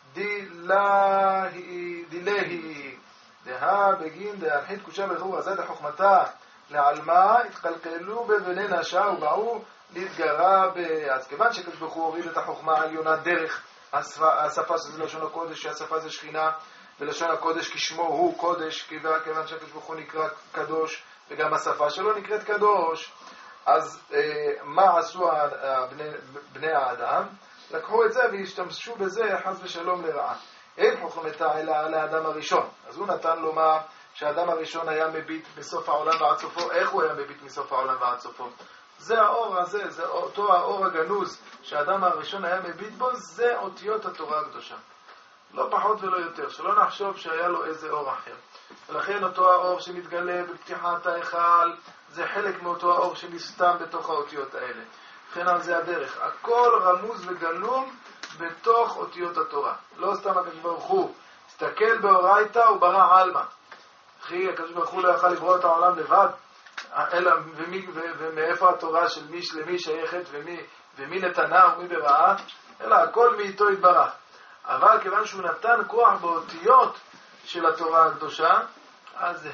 דילהי דהה בגין דהנחית קודשה ברוך הוא עזת החוכמתה לעלמה התקלקלו בבני נשה ובאו להתגרה אז כיוון שקדוש ברוך הוא הוריד את החוכמה העליונה דרך השפה שזה לשון הקודש שהשפה זה שכינה ולשון הקודש כשמו הוא קודש כיוון שקדוש ברוך הוא נקרא קדוש וגם השפה שלו נקראת קדוש אז מה עשו בני האדם? לקחו את זה והשתמשו בזה חס ושלום לרעה אין חוכמתה אלא לאדם הראשון אז הוא נתן לו מה שהאדם הראשון היה מביט בסוף העולם ועד סופו איך הוא היה מביט מסוף העולם ועד סופו זה האור הזה, זה אותו האור הגנוז שהאדם הראשון היה מביט בו זה אותיות התורה הקדושה לא פחות ולא יותר שלא נחשוב שהיה לו איזה אור אחר ולכן אותו האור שמתגלה בפתיחת ההיכל זה חלק מאותו האור שמסתם בתוך האותיות האלה לכן על זה הדרך הכל רמוז וגלום בתוך אותיות התורה לא סתם הקדוש ברוך הוא הסתכל באורייתא וברא עלמא אחי הקדוש ברוך הוא לא יכל לברוא את העולם לבד אלא ומאיפה התורה של למי שייכת ומי נתנה ומי בראה אלא הכל מאיתו התברך אבל כיוון שהוא נתן כוח באותיות של התורה הקדושה אז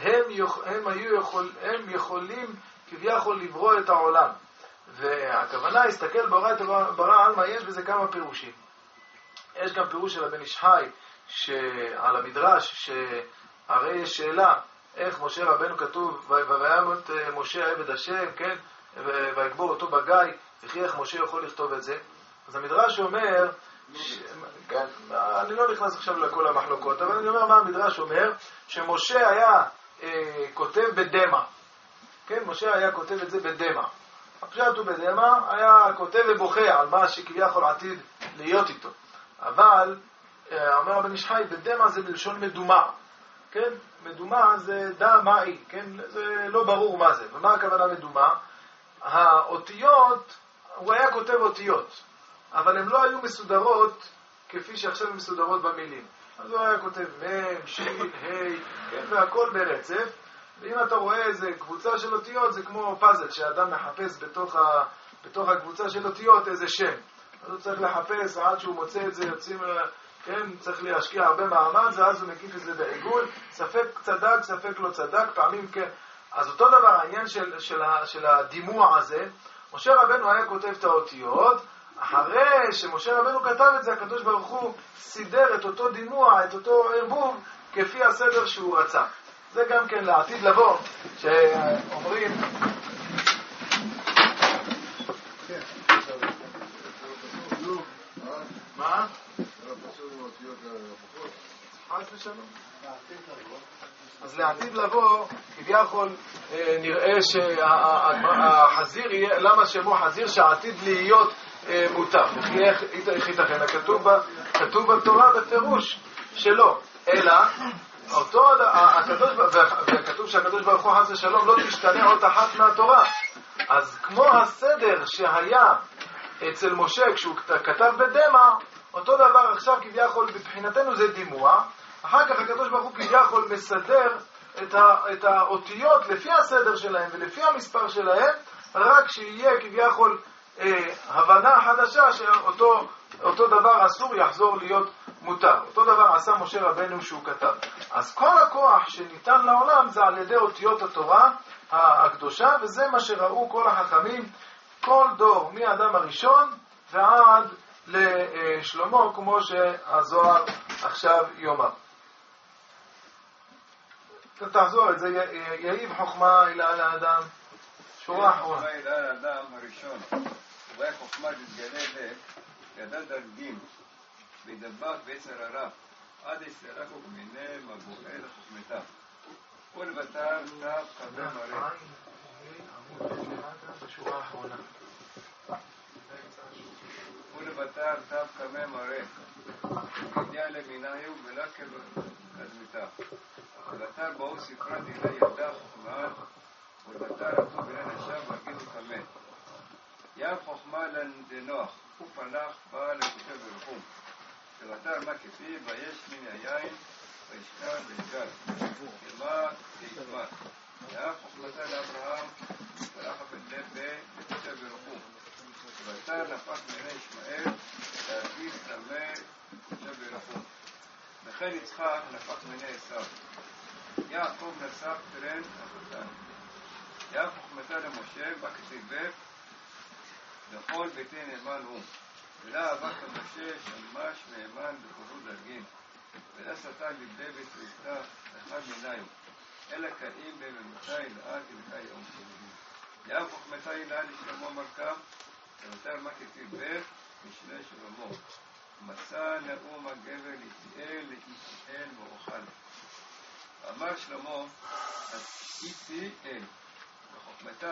הם יכולים כביכול לברוא את העולם והכוונה הסתכל באורייתא ברא עלמא יש בזה כמה פירושים יש גם פירוש של הבן איש חי על המדרש שהרי יש שאלה איך משה רבנו כתוב וימות משה עבד השם כן ויגבור אותו בגיא וכי איך משה יכול לכתוב את זה אז המדרש אומר כן, אני לא נכנס עכשיו לכל המחלוקות אבל אני אומר מה המדרש אומר שמשה היה כותב בדמה כן משה היה כותב את זה בדמה הפשט הוא בדמה היה כותב ובוכה על מה שכביכול עתיד להיות איתו אבל אומר הבן איש חי בדמה זה בלשון מדומה כן? מדומה זה דמאי, כן? זה לא ברור מה זה. ומה הכוונה מדומה? האותיות, הוא היה כותב אותיות, אבל הן לא היו מסודרות כפי שעכשיו הן מסודרות במילים. אז הוא היה כותב מם, שין, ה', כן? והכל ברצף. ואם אתה רואה איזה קבוצה של אותיות, זה כמו פאזל שאדם מחפש בתוך הקבוצה של אותיות איזה שם. אז הוא צריך לחפש, עד שהוא מוצא את זה, יוצאים... כן, צריך להשקיע הרבה מאמץ, ואז הוא מקיף את זה בעיגול, ספק צדק, ספק לא צדק, פעמים כן. אז אותו דבר, העניין של הדימוע הזה, משה רבנו היה כותב את האותיות, אחרי שמשה רבנו כתב את זה, הקדוש ברוך הוא סידר את אותו דימוע, את אותו ערבוב, כפי הסדר שהוא רצה. זה גם כן לעתיד לבוא, שאומרים... מה? אז לעתיד לבוא כביכול נראה שהחזיר יהיה, למה שמו חזיר שעתיד להיות מותר איך ייתכן? כתוב בתורה בפירוש שלא אלא אותו וכתוב שהקדוש ברוך הוא חס ושלום לא תשתנה עוד אחת מהתורה אז כמו הסדר שהיה אצל משה כשהוא כתב בדמה אותו דבר עכשיו כביכול בבחינתנו זה דימוע אחר כך הקדוש ברוך הוא כביכול מסדר את האותיות לפי הסדר שלהם ולפי המספר שלהם רק שיהיה כביכול הבנה חדשה שאותו דבר אסור יחזור להיות מותר אותו דבר עשה משה רבנו שהוא כתב אז כל הכוח שניתן לעולם זה על ידי אותיות התורה הקדושה וזה מה שראו כל החכמים כל דור מהאדם הראשון ועד לשלמה כמו שהזוהר עכשיו יאמר תחזור את זה יאיב חוכמה אל האדם שורה אחרונה חוכמה אל האדם הראשון רואה חוכמה להתגלה ידע דרגים וידבק בעצר הרב עד יסתלקו מיני מבואי לחוכמתה. ולבטר תו קווי מראה. בשורה האחרונה. ולבטר תו קווי מראה. הגיע למיניו ולקל קדמיתה. ולבטר באו ספרה דילה ידע חוכמה. ולבטר עתו בלן השם וגידו קמא. יב חוכמה לנוח. ופנח בא לכותב ורחום. ולבטר מה כפי ויש מן היין. וישכן וישגל. כמה ישמע. יב חוכמתה לאברהם. ורחה בן לכותב ורחום. ובטר נפק מיני ישמעאל. להגיד תמה כותב ורחום. וכן יצחק נפק מיני עשיו. יעקב נשא פטרן אחותן. יב חוכמתה למשה בכתיבך לכל ביתי נאמן הוא. ולא אהבה כמשה שמש נאמן בכבוד דרגין. ולא סתה לבדי בתריסתה אחד מיניו. אלא קאים בממוצאי לעד ילכי יום. יב חוכמתה הילה לשלמה מלכה. ובטר מה כתיבך משנה שלמה. מסע נאום הגבר ליתיאל ואוכל. אמר שלמה, איתי אל, וחוכמתה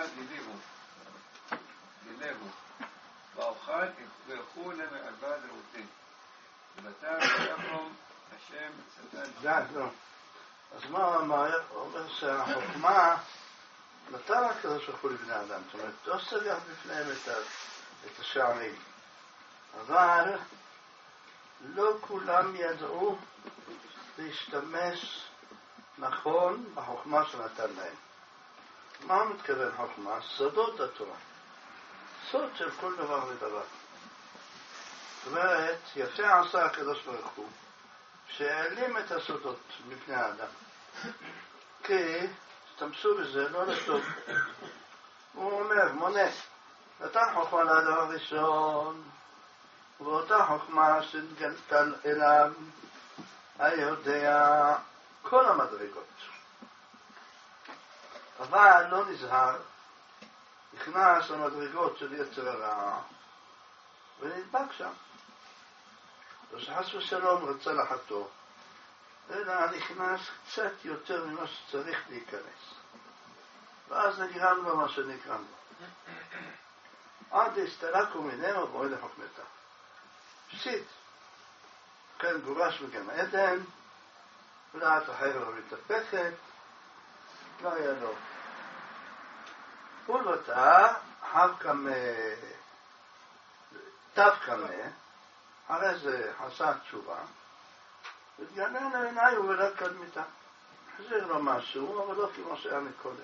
דילהו, ואוכל ואוכו למעבד ראותי. ובטר ויחום השם צדן. לא. אז מה אומר שהחוכמה נתן הקדוש ברוך הוא לבני אדם, זאת אומרת, לא סגר בפניהם את השערים. אבל לא כולם ידעו להשתמש נכון בחוכמה שנתן להם. מה מתכוון חוכמה? סודות התורה. סוד של כל דבר ודבר. זאת אומרת, יפה עשה הקדוש ברוך הוא שהעלים את הסודות מפני האדם. כי השתמשו בזה לא לטוב. הוא אומר, מונה, נתן חוכמה לאדם הראשון, ואותה חוכמה שנתגלתה אליו היודע כל המדרגות. אבל לא נזהר, נכנס למדרגות של יצר הרע ונדבק שם. ושחס ושלום רצה לחתו, אלא נכנס קצת יותר ממה שצריך להיכנס. ואז נגרם לו מה שנגרם לו. עד הסתלקו ממנו בואי לחוכמתה. פשיט. כן גורש מגן עדן, ולעת החרב מתהפכת, לא היה לו. ולבטר תו קמא, הרי זה עשה תשובה, והתגלה לעיניו ולא קדמיתה. חזיר לו משהו, אבל לא כמו שהיה מקודם.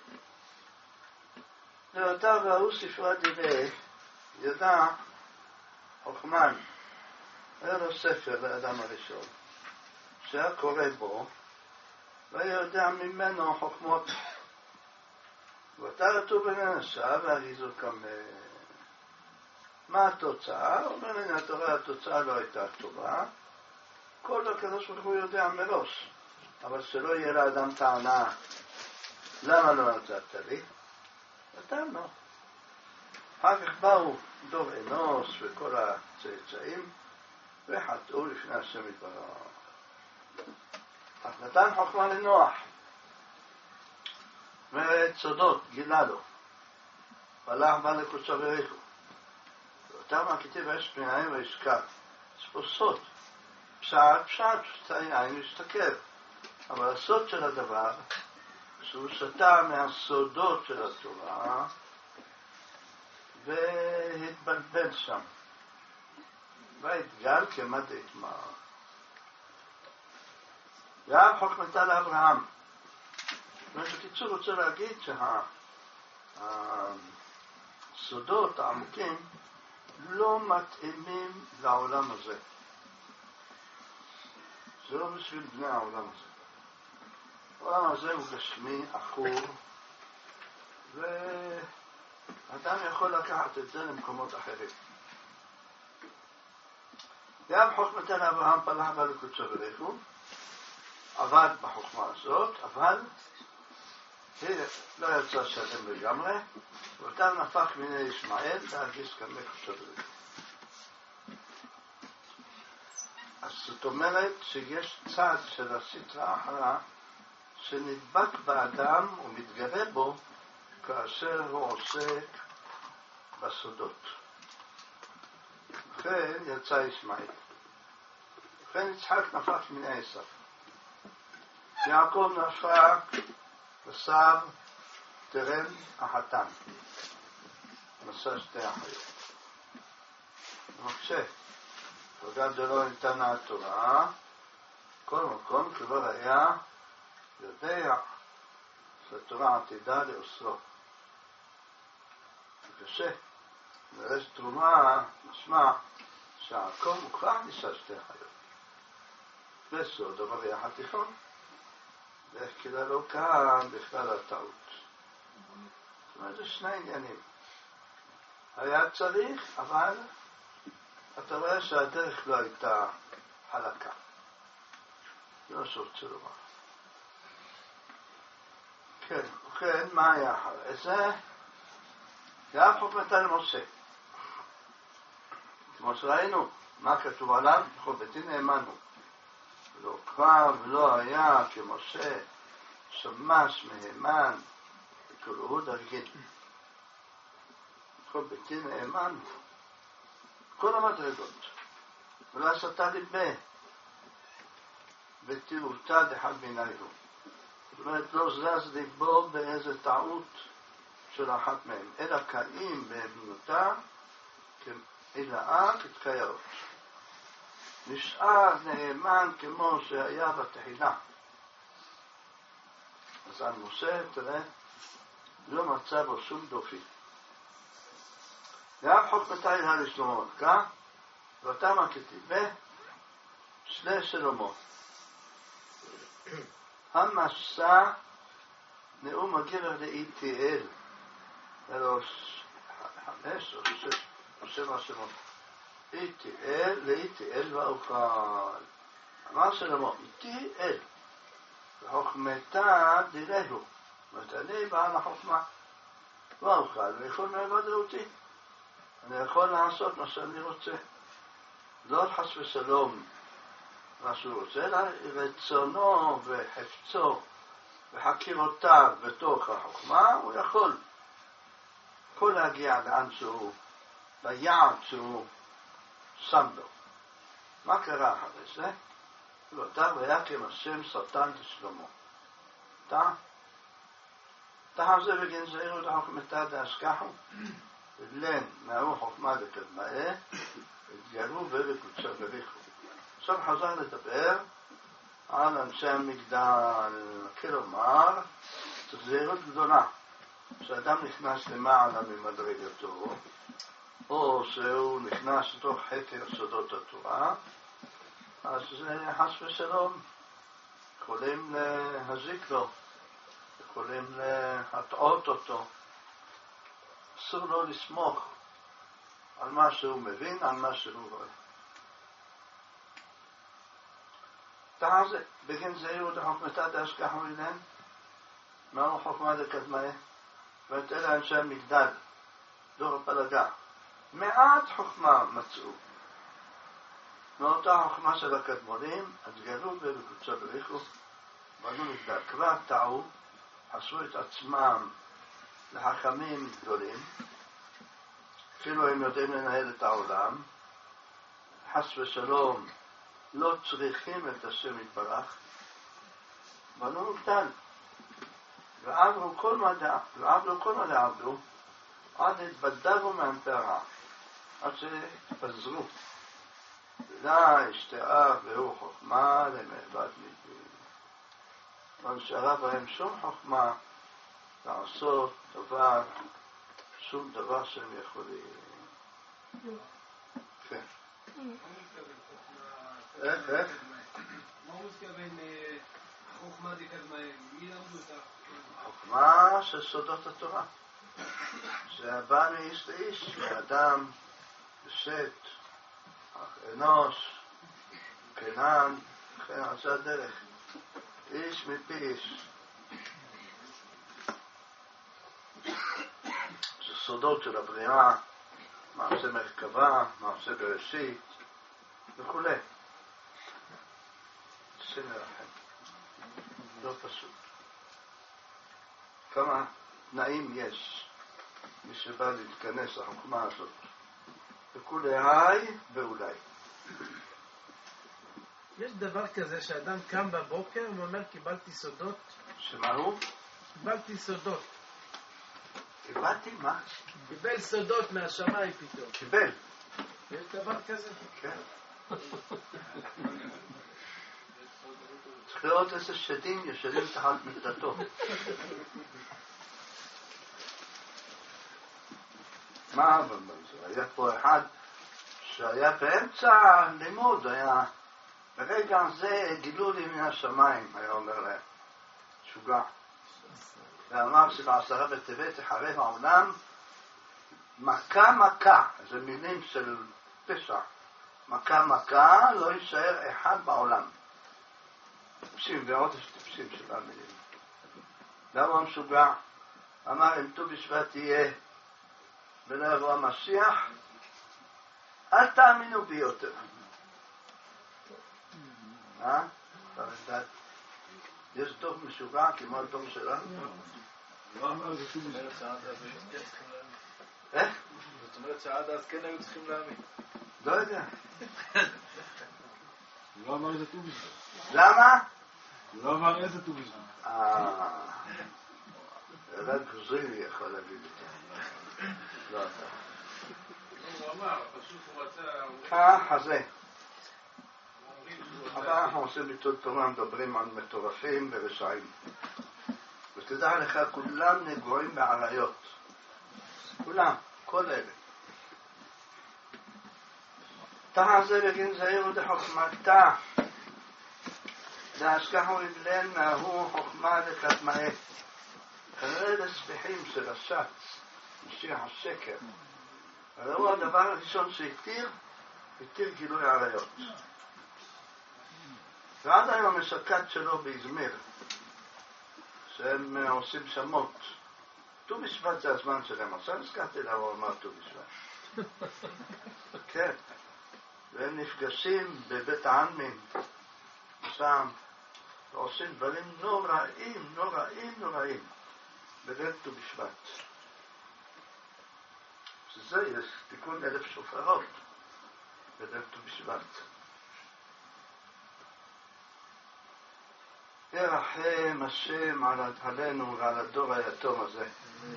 לבטר והוא ספרה דילה, ידע חוכמן, היה לו ספר לאדם הראשון, שהיה קורא בו, והיה יודע ממנו חוכמות. ובטר עתו בננסה והריזו קמא. מה התוצאה? אומר לי, התוצאה לא הייתה טובה. כל הקדוש ברוך הוא יודע מראש. אבל שלא יהיה לאדם טענה, למה לא נתת לי? נתן לו. אחר כך באו דור אנוש וכל הצאצאים, וחטאו לפני השם יתברך. אך נתן חוכמה לנוח. וסודות גילה לו. והלך בא לקודשו בריחו. ואותם הכתיב יש פניהם וישכב. יש פה סוד. פשט, העין משתכב. אבל הסוד של הדבר, שהוא סטה מהסודות של התורה, והתבלבל שם. והתגל כמד התמר. יב חוכמתה לאברהם. בקיצור רוצה להגיד שהסודות העמוקים לא מתאימים לעולם הזה. זה לא בשביל בני העולם הזה. העולם הזה הוא גשמי, עכור, ואדם יכול לקחת את זה למקומות אחרים. יב חוכמתה לאברהם פלח בא לקודשו בריחו, עבד בחוכמה הזאת, אבל לא יצא שלם לגמרי, ואותם נפק מיני ישמעאל להגיש קמא קודשו בריחו. אז זאת אומרת שיש צד של הסטרא אחרא שנדבק באדם ומתגלה בו כאשר הוא עוסק בסודות. לכן יצא ישמעאל. לכן יצחק נפק מן עשיו. יעקב נפק בשר תרן החתן. נשא שתי אחיות. ומקשה. וגם זה לא ניתנה התורה. כל מקום כבר היה יודע שהתורה עתידה לאוסרו. וקשה. נראה שתרומה משמע שהעקום מוכרח נשא שתי חיות. בסוד המריח התיכון. ואיך כדאי לו כאן בכלל הטעות. זאת אומרת, זה שני עניינים. היה צריך, אבל אתה רואה שהדרך לא הייתה חלקה. זה לא שרוצה לומר. כן, וכן, מה היה אחרי זה? גם חוכמתה למשה. כמו שראינו, מה כתוב עליו? חוכמתי נאמנו. לא קרב ולא היה כמשה, שמש מהימן, וקראו דרגין. חוכמתי נאמנו. כל המדרגות. ולא עשתה ליבה. ותראותה דחד בעיניו. זאת אומרת, לא זז ליבו באיזה טעות של אחת מהם, אלא קיים באמונתה כמלאה כתקיירות. נשאר נאמן כמו שהיה בתחילה. אז על משה, תראה, לא מצא בו שום דופי. ואף חוכמתה אליה לשלמה מלכה, ואותה כתיבה שלי שלמה. המסע נאום הגבר לאיתיאל, אלו 5 או 6 או 7 שמות. איתיאל לאיתיאל ואוכל. אמר שלמה, איתיאל, וחוכמתה דילהו. זאת אומרת, אני בעל החוכמה. ואוכל, ויכול מעבד אותי. אני יכול לעשות מה שאני רוצה. לא חס ושלום מה שהוא רוצה, אלא רצונו וחפצו וחקירותיו בתוך החוכמה, הוא יכול להגיע לאן שהוא, ליעד שהוא שם לו. מה קרה אחרי זה? ואתה ויקם השם שטן לשלמה. תחת זה בגין זהירו דחוכמתה דאשכחו, ולן נאו חוכמה לקדמאה, התגלו ובקודשה בריחו. עכשיו חזר לדבר על אנשי המגדל, כלומר, זו זהירות גדולה. כשאדם נכנס למעלה ממדרגתו, או שהוא נכנס לתוך חקר סודות התורה, אז זה חס ושלום, יכולים להזיק לו, יכולים להטעות אותו. אסור לו לסמוך על מה שהוא מבין, על מה שהוא רואה. תחת זה, בגין זהירות דחוכמתה דאשכחו אליהם, מהו חוכמה לקדמאה? ואת אלה אנשי המגדל, דור הפלגה. מעט חוכמה מצאו. מאותה חוכמה של הקדמונים, התגלו ובקודשה בריחו, בנו מגדל. כבר טעו, עשו את עצמם לחכמים גדולים, אפילו הם יודעים לנהל את העולם, חס ושלום, לא צריכים את השם יתברך, בנו מגדל. ועברו כל מה דעבדו, עד התבדרו מהמפרה, עד שהתפזרו. ולה השתאה והוא חוכמה למעבד ליבי. לא נשארה בהם שום חוכמה לעשות דבר, שום דבר שהם יכולים. כן. איך? מה הוא מתכוון חוכמה דקדמאה? מי למדו אותה? חוכמה של סודות התורה. זה הבא מאיש לאיש, מאדם, שת, אנוש, קנן, כן, על זה הדרך. איש מפי איש. זה סודות של הבריאה, מעשה מרכבה, מעשה בראשית וכו'. השם ירחם. לא פשוט. כמה תנאים יש מי שבא להתכנס לחוכמה הזאת. וכולי ואולי. יש דבר כזה שאדם קם בבוקר ואומר קיבלתי סודות. שמה הוא? קיבלתי סודות. קיבלתי מה? קיבל סודות מהשמיים פתאום. קיבל. יש דבר כזה? כן. צריך לראות איזה שדים ישנים תחת מיטתו. מה אבל זה? היה פה אחד שהיה באמצע לימוד, היה ברגע זה גילו לי מן השמיים, היה אומר להם, שוגע. ואמר שבעשרה בטבת יחרב העולם מכה, זה מילים של פשע. מכה, לא יישאר אחד בעולם. טיפשים, ועוד יש טיפשים של המילים. למה הוא משוגע? אמר אם ט"ו בשבט תהיה ולא יבוא המשיח, אל תאמינו בי יותר. יש דור משוגע כמו הדור שלנו? לא אמר זה ט"ו בשבט. איך? זאת אומרת שעד אז כן היו צריכים להאמין. לא יודע. הוא לא אמר איזה ט"ו בשבט. למה? הוא לא אמר איזה ט"ו בשבט. רק גוזרי יכול להגיד את זה. לא אתה. הוא אמר, פשוט הוא רצה... ככה זה. אבל אנחנו עושים ביטול תורה, מדברים על מטורפים ורשעים. ותדע לך, כולם נגועים בעריות. כולם, כל אלה. תחת זה בגין זהיר ודחוכמתה. להשכחו רגלן מההוא חוכמה לקדמאה. כנראה לספיחים של השץ, משיח השקר. אבל הוא הדבר הראשון שהתיר גילוי עריות. ועד היום יש הכת שלו באזמיר, שהם עושים שמות. ט"ו בשבט זה הזמן שלהם, עכשיו הזכרתי לה, הוא אמר ט"ו בשבט. כן. והם נפגשים בבית העלמין, שם, ועושים דברים נוראים, בליל ט"ו בשבט. שזה יש תיקון 1000 שופרות בליל ט"ו בשבט. ירחם השם עלינו ועל הדור היתום הזה.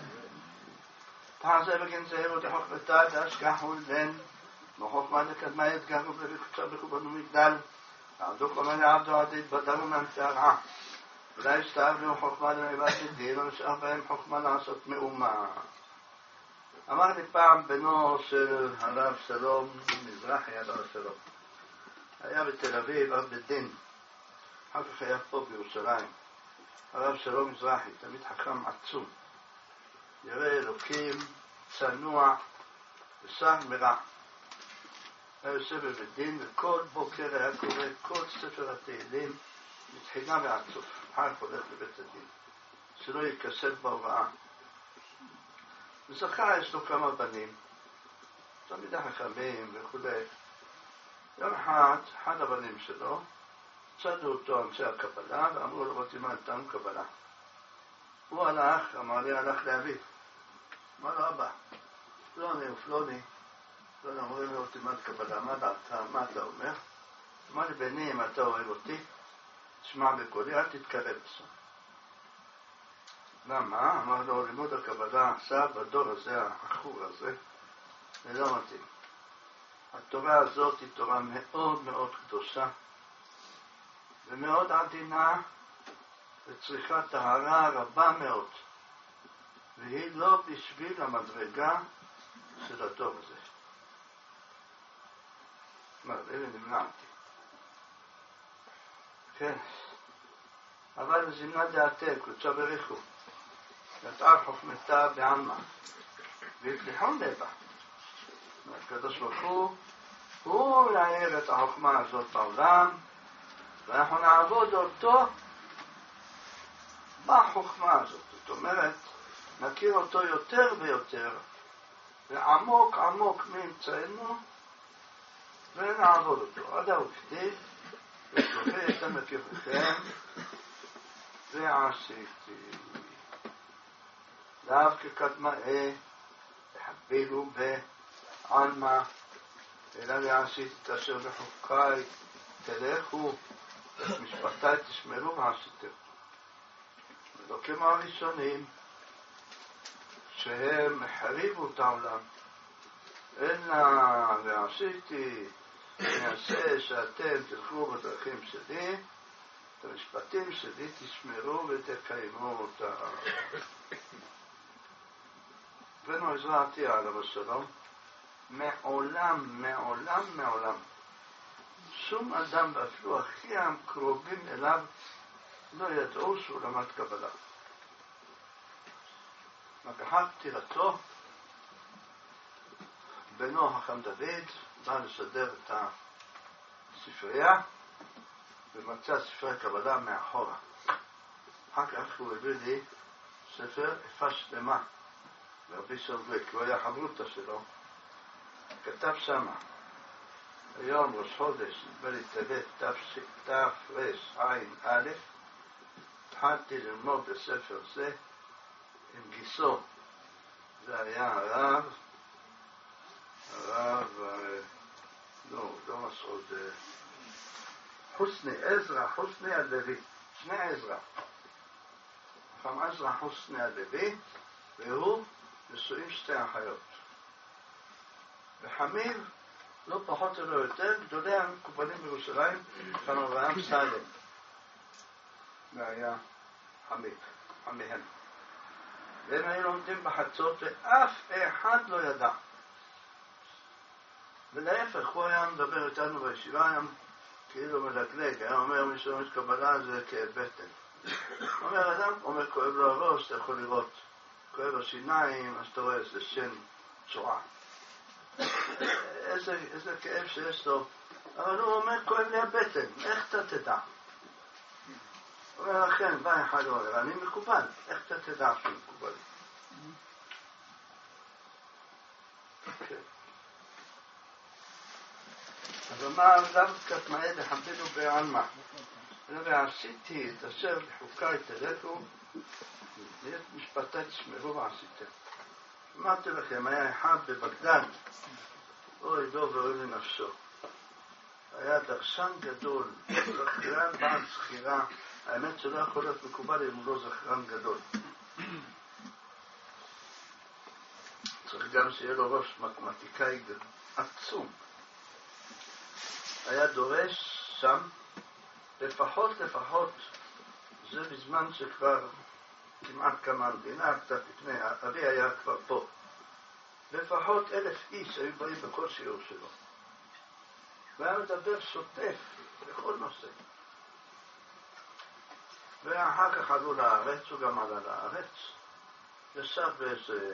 תעשה בגן זהיר ודחוכמתה תשכחו לבן מחוכמה לקדמה יתגרו ובקצה בקובנו מגדל ועבדו כל מיני עבדו עד התבדרו מהמתארה אולי הסתעבנו חוכמה למעבד לדין ונשאר בהם חוכמה לעשות מאומה. אמר לי פעם בנו של הרב שלום מזרחי, הרב שלום היה בתל אביב עד בדין, אחר כך היה פה בירושלים. הרב שלום מזרחי, תמיד חכם עצום, ירא אלוקים, צנוע ושר מרע. היה יושב בבית דין וכל בוקר היה קורא כל ספר התהילים מתחילה ועד סוף. אחר כך הולך לבית הדין שלא יקשט בהוראה. וזכה יש לו כמה בנים, תמיד החכמים וכו'. יום אחד הבנים שלו צדו אותו אנשי הקבלה ואמרו לו רוצים נתנו קבלה. הוא הלך, אמר לי הלך לאביו. אמר לו אבא, פלוני ופלוני, לא אמורים לו אותי קבלה, מה דעתה, מה אתה אומר? אמר לי בני אם אתה אוהב אותי, תשמע בקולי, אל תתקרב בסוף. למה? אמר לו לימוד הקבלה עכשיו בדור הזה, החור הזה, זה לא מתאים. התורה הזאת היא תורה מאוד מאוד קדושה ומאוד עדינה וצריכה טהרה רבה מאוד, והיא לא בשביל המדרגה של הדור הזה. מה, אלה נמנעתי. כן, אבל זימנה דעתה, קודשה בריחו, נתער חוכמתה בעלמא, והפליחון לבה. הקדוש ברוך הוא יעיר את החוכמה הזאת בעולם, ואנחנו נעבוד אותו בחוכמה הזאת. זאת אומרת, נכיר אותו יותר ויותר, ועמוק עמוק מאמצענו, ונעבוד אותו. עד ההוקדי, ותוכיתם את יבוכם ועשיתי. דווקא כתמאה תחבילו בעלמא, אלא ועשיתי את אשר בחוקי תלכו, את משפטי תשמרו ועשיתם. ולא כמו הראשונים שהם החריבו את העולם, אלא ועשיתי נעשה שאתם תלכו בדרכים שלי, את המשפטים שלי תשמרו ותקיימו אותם. בנו עזרתי עליו השלום, מעולם שום אדם ואפילו הכי הקרובים אליו לא ידעו שהוא למד קבלה. לאחר פטירתו בנו החכם דוד בא לסדר את הספרייה ומצא ספרי קבלה מאחורה. אחר כך הוא הביא לי ספר יפה שלמה לרבי סולבק, הוא היה חברותא שלו, כתב שמה היום ראש חודש נדמה לי טבת תרע"א, התחלתי ללמוד בספר זה עם גיסו, זה היה הרב לא מסעוד, חוסני הלוי, שני עזרא, חכם עזרא חוסני הלוי, והוא נשואים שתי אחיות. וחמיב, לא פחות ולא יותר, גדולי המקובלים בירושלים, חכם אברהם סלם. זה היה חמיהם. והם היו לומדים בחצות ואף אחד לא ידע. ולהפך, הוא היה מדבר איתנו בישיבה, היה כאילו מלגלג, היה אומר מי שלומד קבלה זה כאב בטן. אומר אדם, אומר כואב לו הראש, אתה יכול לראות, כואב לו שיניים, אז אתה רואה איזה שם צורה. איזה כאב שיש לו, אבל הוא אומר כואב לי הבטן, איך אתה תדע? הוא אומר לכן, בא אחד ואומר, אני מקובל, איך אתה תדע שהוא מקובל? אז אמר דווקא תמאה דחבילו בעלמא, ועשיתי את אשר בחוקי תלכו, ואת משפטי תשמרו ועשיתם. אמרתי לכם, היה אחד בבגדד, אוי דוב ואוי לנפשו. היה דרשן גדול, זכרן בעל זכירה, האמת שלא יכול להיות מקובל אם הוא לא זכרן גדול. צריך גם שיהיה לו ראש מתמטיקאי עצום. היה דורש שם לפחות, זה בזמן שכבר כמעט קמה המדינה, קצת לפני, אבי היה כבר פה. לפחות 1,000 איש היו באים בכל שיעור שלו. והיה מדבר שוטף בכל נושא. ואחר כך עלו לארץ, הוא גם עלה לארץ. ישב באיזה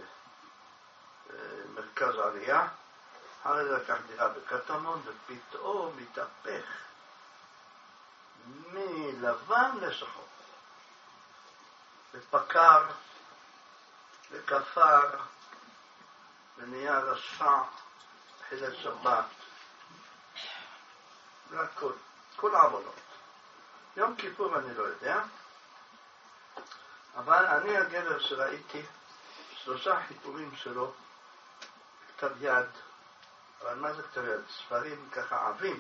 מרכז עלייה, אחרי זה לקח דירה בקטמון, ופתאום מתהפך מלבן לשחור. ופקר, וכפר, ונהיה רשע, חילל שבת, והכל, כל העבודות. יום כיפור אני לא יודע, אבל אני הגבר שראיתי 3 חיפורים שלו, כתב יד, אבל מה זה כתב יד? ספרים ככה עבים.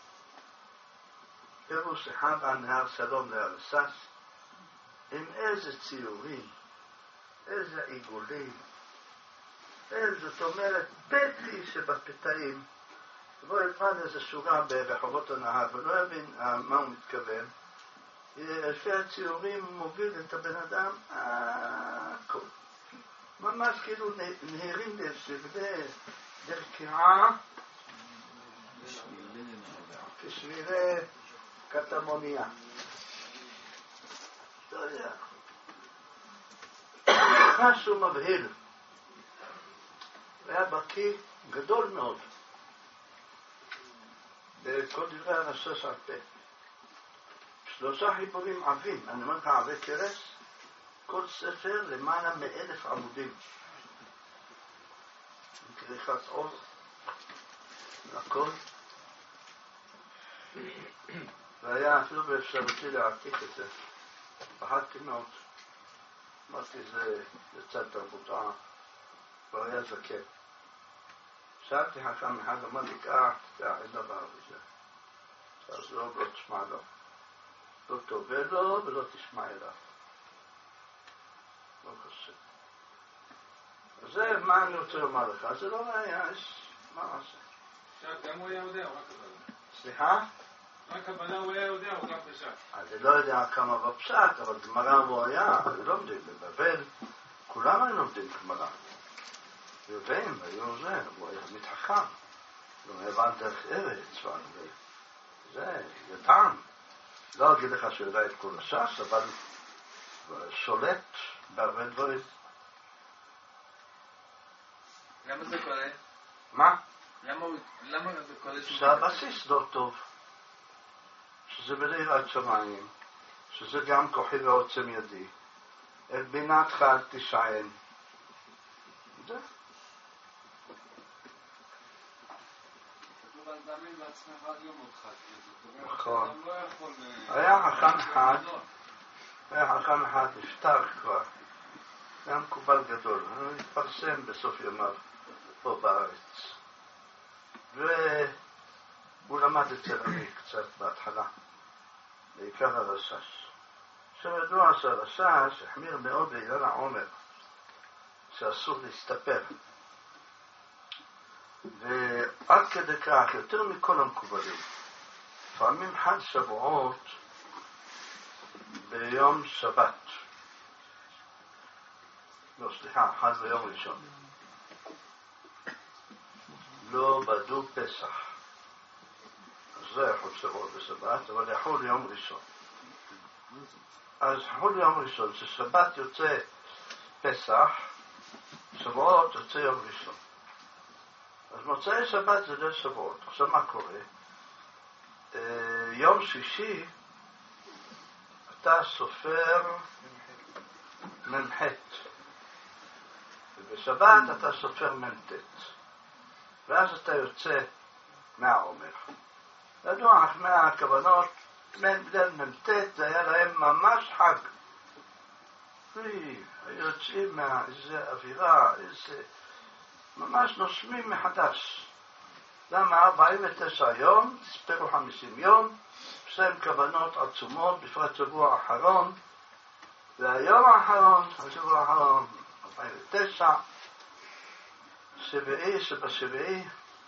פירוש אחד על נהר שלום לארסס, עם איזה ציורים, איזה עיגולים, זאת אומרת, פתי שבפתאים, בוא יפעל איזה שורה ברחובות הנהר, ולא יבין מה הוא מתכוון. לפי הציורים מוביל את הבן אדם, הכל. ממש כאילו נהירים לשבילי דרכיעה, כשבילי קטמוניה. לא יודע. משהו מבהיל. היה בקיא גדול מאוד. בכל דברי הרשש על פה. 3 חיפורים עבים, אני אומר לך עבי קרס, כל ספר למעלה מ1,000 עמודים. עם כריכת עור, הכל. והיה אפילו באפשרותי להעתיק את זה. פחדתי מאוד. אמרתי, זה צד תרבותה, כבר היה זקן. שאלתי חכם אחד, אמר לי, אין דבר בזה. אז לא תשמע לו. לא תעובד לו ולא תשמע אליו. לא חושב. אז זה מה אני רוצה לומר לך, זה לא היה, מה נעשה? גם הוא היה יודע, או רק הבנה? סליחה? רק הבנה הוא היה יודע, או גם פשט? אני לא יודע כמה בפשט, אבל גמרא הוא היה, לומדים בבבל, כולם היו לומדים גמרא. יודעים, היו זה, הוא היה מתחכם. הוא הבן דרך ארץ, זה ידעם. לא אגיד לך שהוא יודע את כל הש"ס, אבל שולט בהרבה דברים. למה זה קורה? מה? למה זה קורה? שהבסיס לא טוב. שזה ביראת שמיים, שזה גם כוחי ועוצם ידי. אל בינתך אל תשען. זה. אבל תאמין לעצמך עד יום אותך. נכון. לא יכול... היה חכם אחד, נפטר כבר. היה מקובל גדול. הוא התפרסם בסוף ימיו פה בארץ. והוא למד אצל אני קצת בהתחלה. בעיקר הרשש. שידוע שהרשש החמיר מאוד בעניין העומר, שאסור להסתפר. ועד כדי כך, יותר מכל המקובלים, לפעמים חג שבועות ביום שבת. לא, סליחה, חג ביום ראשון. לא בדו פסח. זה יכול שבועות בשבת, אבל יכול יום ראשון. אז יכול יום ראשון, ששבת יוצא פסח, שבועות יוצא יום ראשון. אז מוצאי שבת זה ליל שבועות. עכשיו מה קורה? יום שישי אתה סופר מנחת, ובשבת אתה סופר מנטט, ואז אתה יוצא מהעומר. ידוע, מהכוונות, ליל מנטט זה היה להם ממש חג. היו יוצאים איזה אווירה, איזה... ממש נושמים מחדש. למה 49 יום, תספרו 50 יום, יש להם כוונות עצומות, בפרט שבוע האחרון, והיום האחרון, השבוע האחרון, 49, שביעי שבשביעי,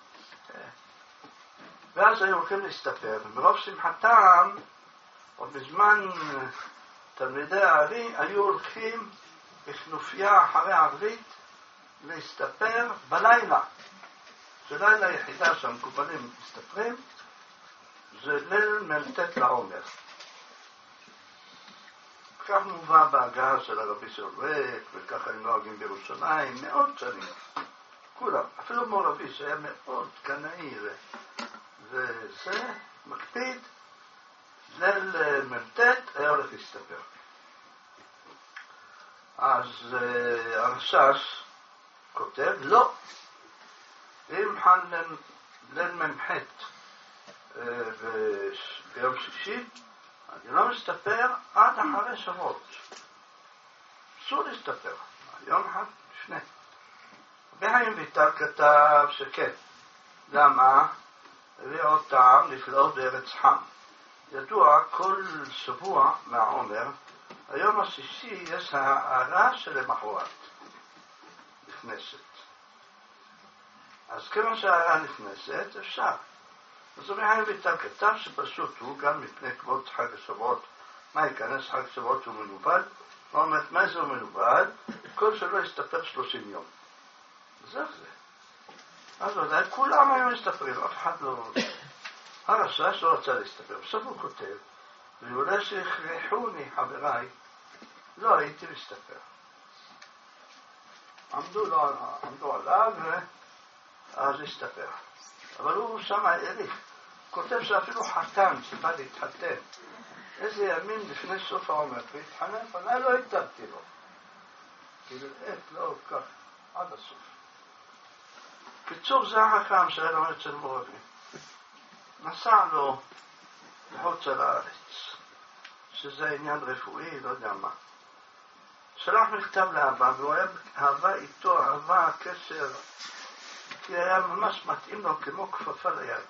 ואז היו הולכים להסתפר, ומרוב שמחתם, עוד בזמן תלמידי הערי, היו הולכים בכנופיה אחרי ערבית, להסתפר בלילה. זה לילה היחידה שהמקובלים מסתפרים, זה ליל מלטט לעומר. כך מובא בהגה של הרבי סולבק, וככה הם נוהגים בירושלים, מאות שנים. כולם, אפילו מורבי שהיה מאוד קנאי, וזה מקפיד, ליל מלטט היה הולך להסתפר. אז הרשש כותב, לא. אם חל ליל ממחת ביום שישי, אני לא מסתפר עד אחרי שבועות. אסור להסתפר. יום אחד לפני. רבי חיים ויטל כתב שכן. למה? הביא עוד טעם נפלאות בארץ חם. ידוע, כל שבוע מהעומר, היום השישי יש הערה שלמחרת נכנסת. אז כמה שהערה נכנסת, אפשר. אז רבי חיים ויטל כתב שפשוט הוא גם מפני כבוד חג השבועות. מה ייכנס חג השבועות שהוא מנובל? הוא אומר, מה זה הוא מנובל? כל שלא יסתפר 30 יום. זה. אז ודאי, כולם היו מסתפרים, אף אחד לא... הרשש לא רצה להסתפר. בסוף הוא כותב, ואולי שהכרחוני חבריי, לא הייתי מסתפר. עמדו עליו ואז הסתפר. אבל הוא שם העריך. כותב שאפילו חתן שבא להתחתן. איזה ימים לפני סוף העומר והתחנף, אני לא התאבתי לו. כאילו, לא כך, עד הסוף. קיצור, זה החכם שהיה לומד אצל מורבי. נסע לו לחוץ לארץ, שזה עניין רפואי, לא יודע מה. שלח מכתב לאבא, והוא היה אהבה איתו, אהבה, קשר, כי היה ממש מתאים לו כמו כפפה ליד.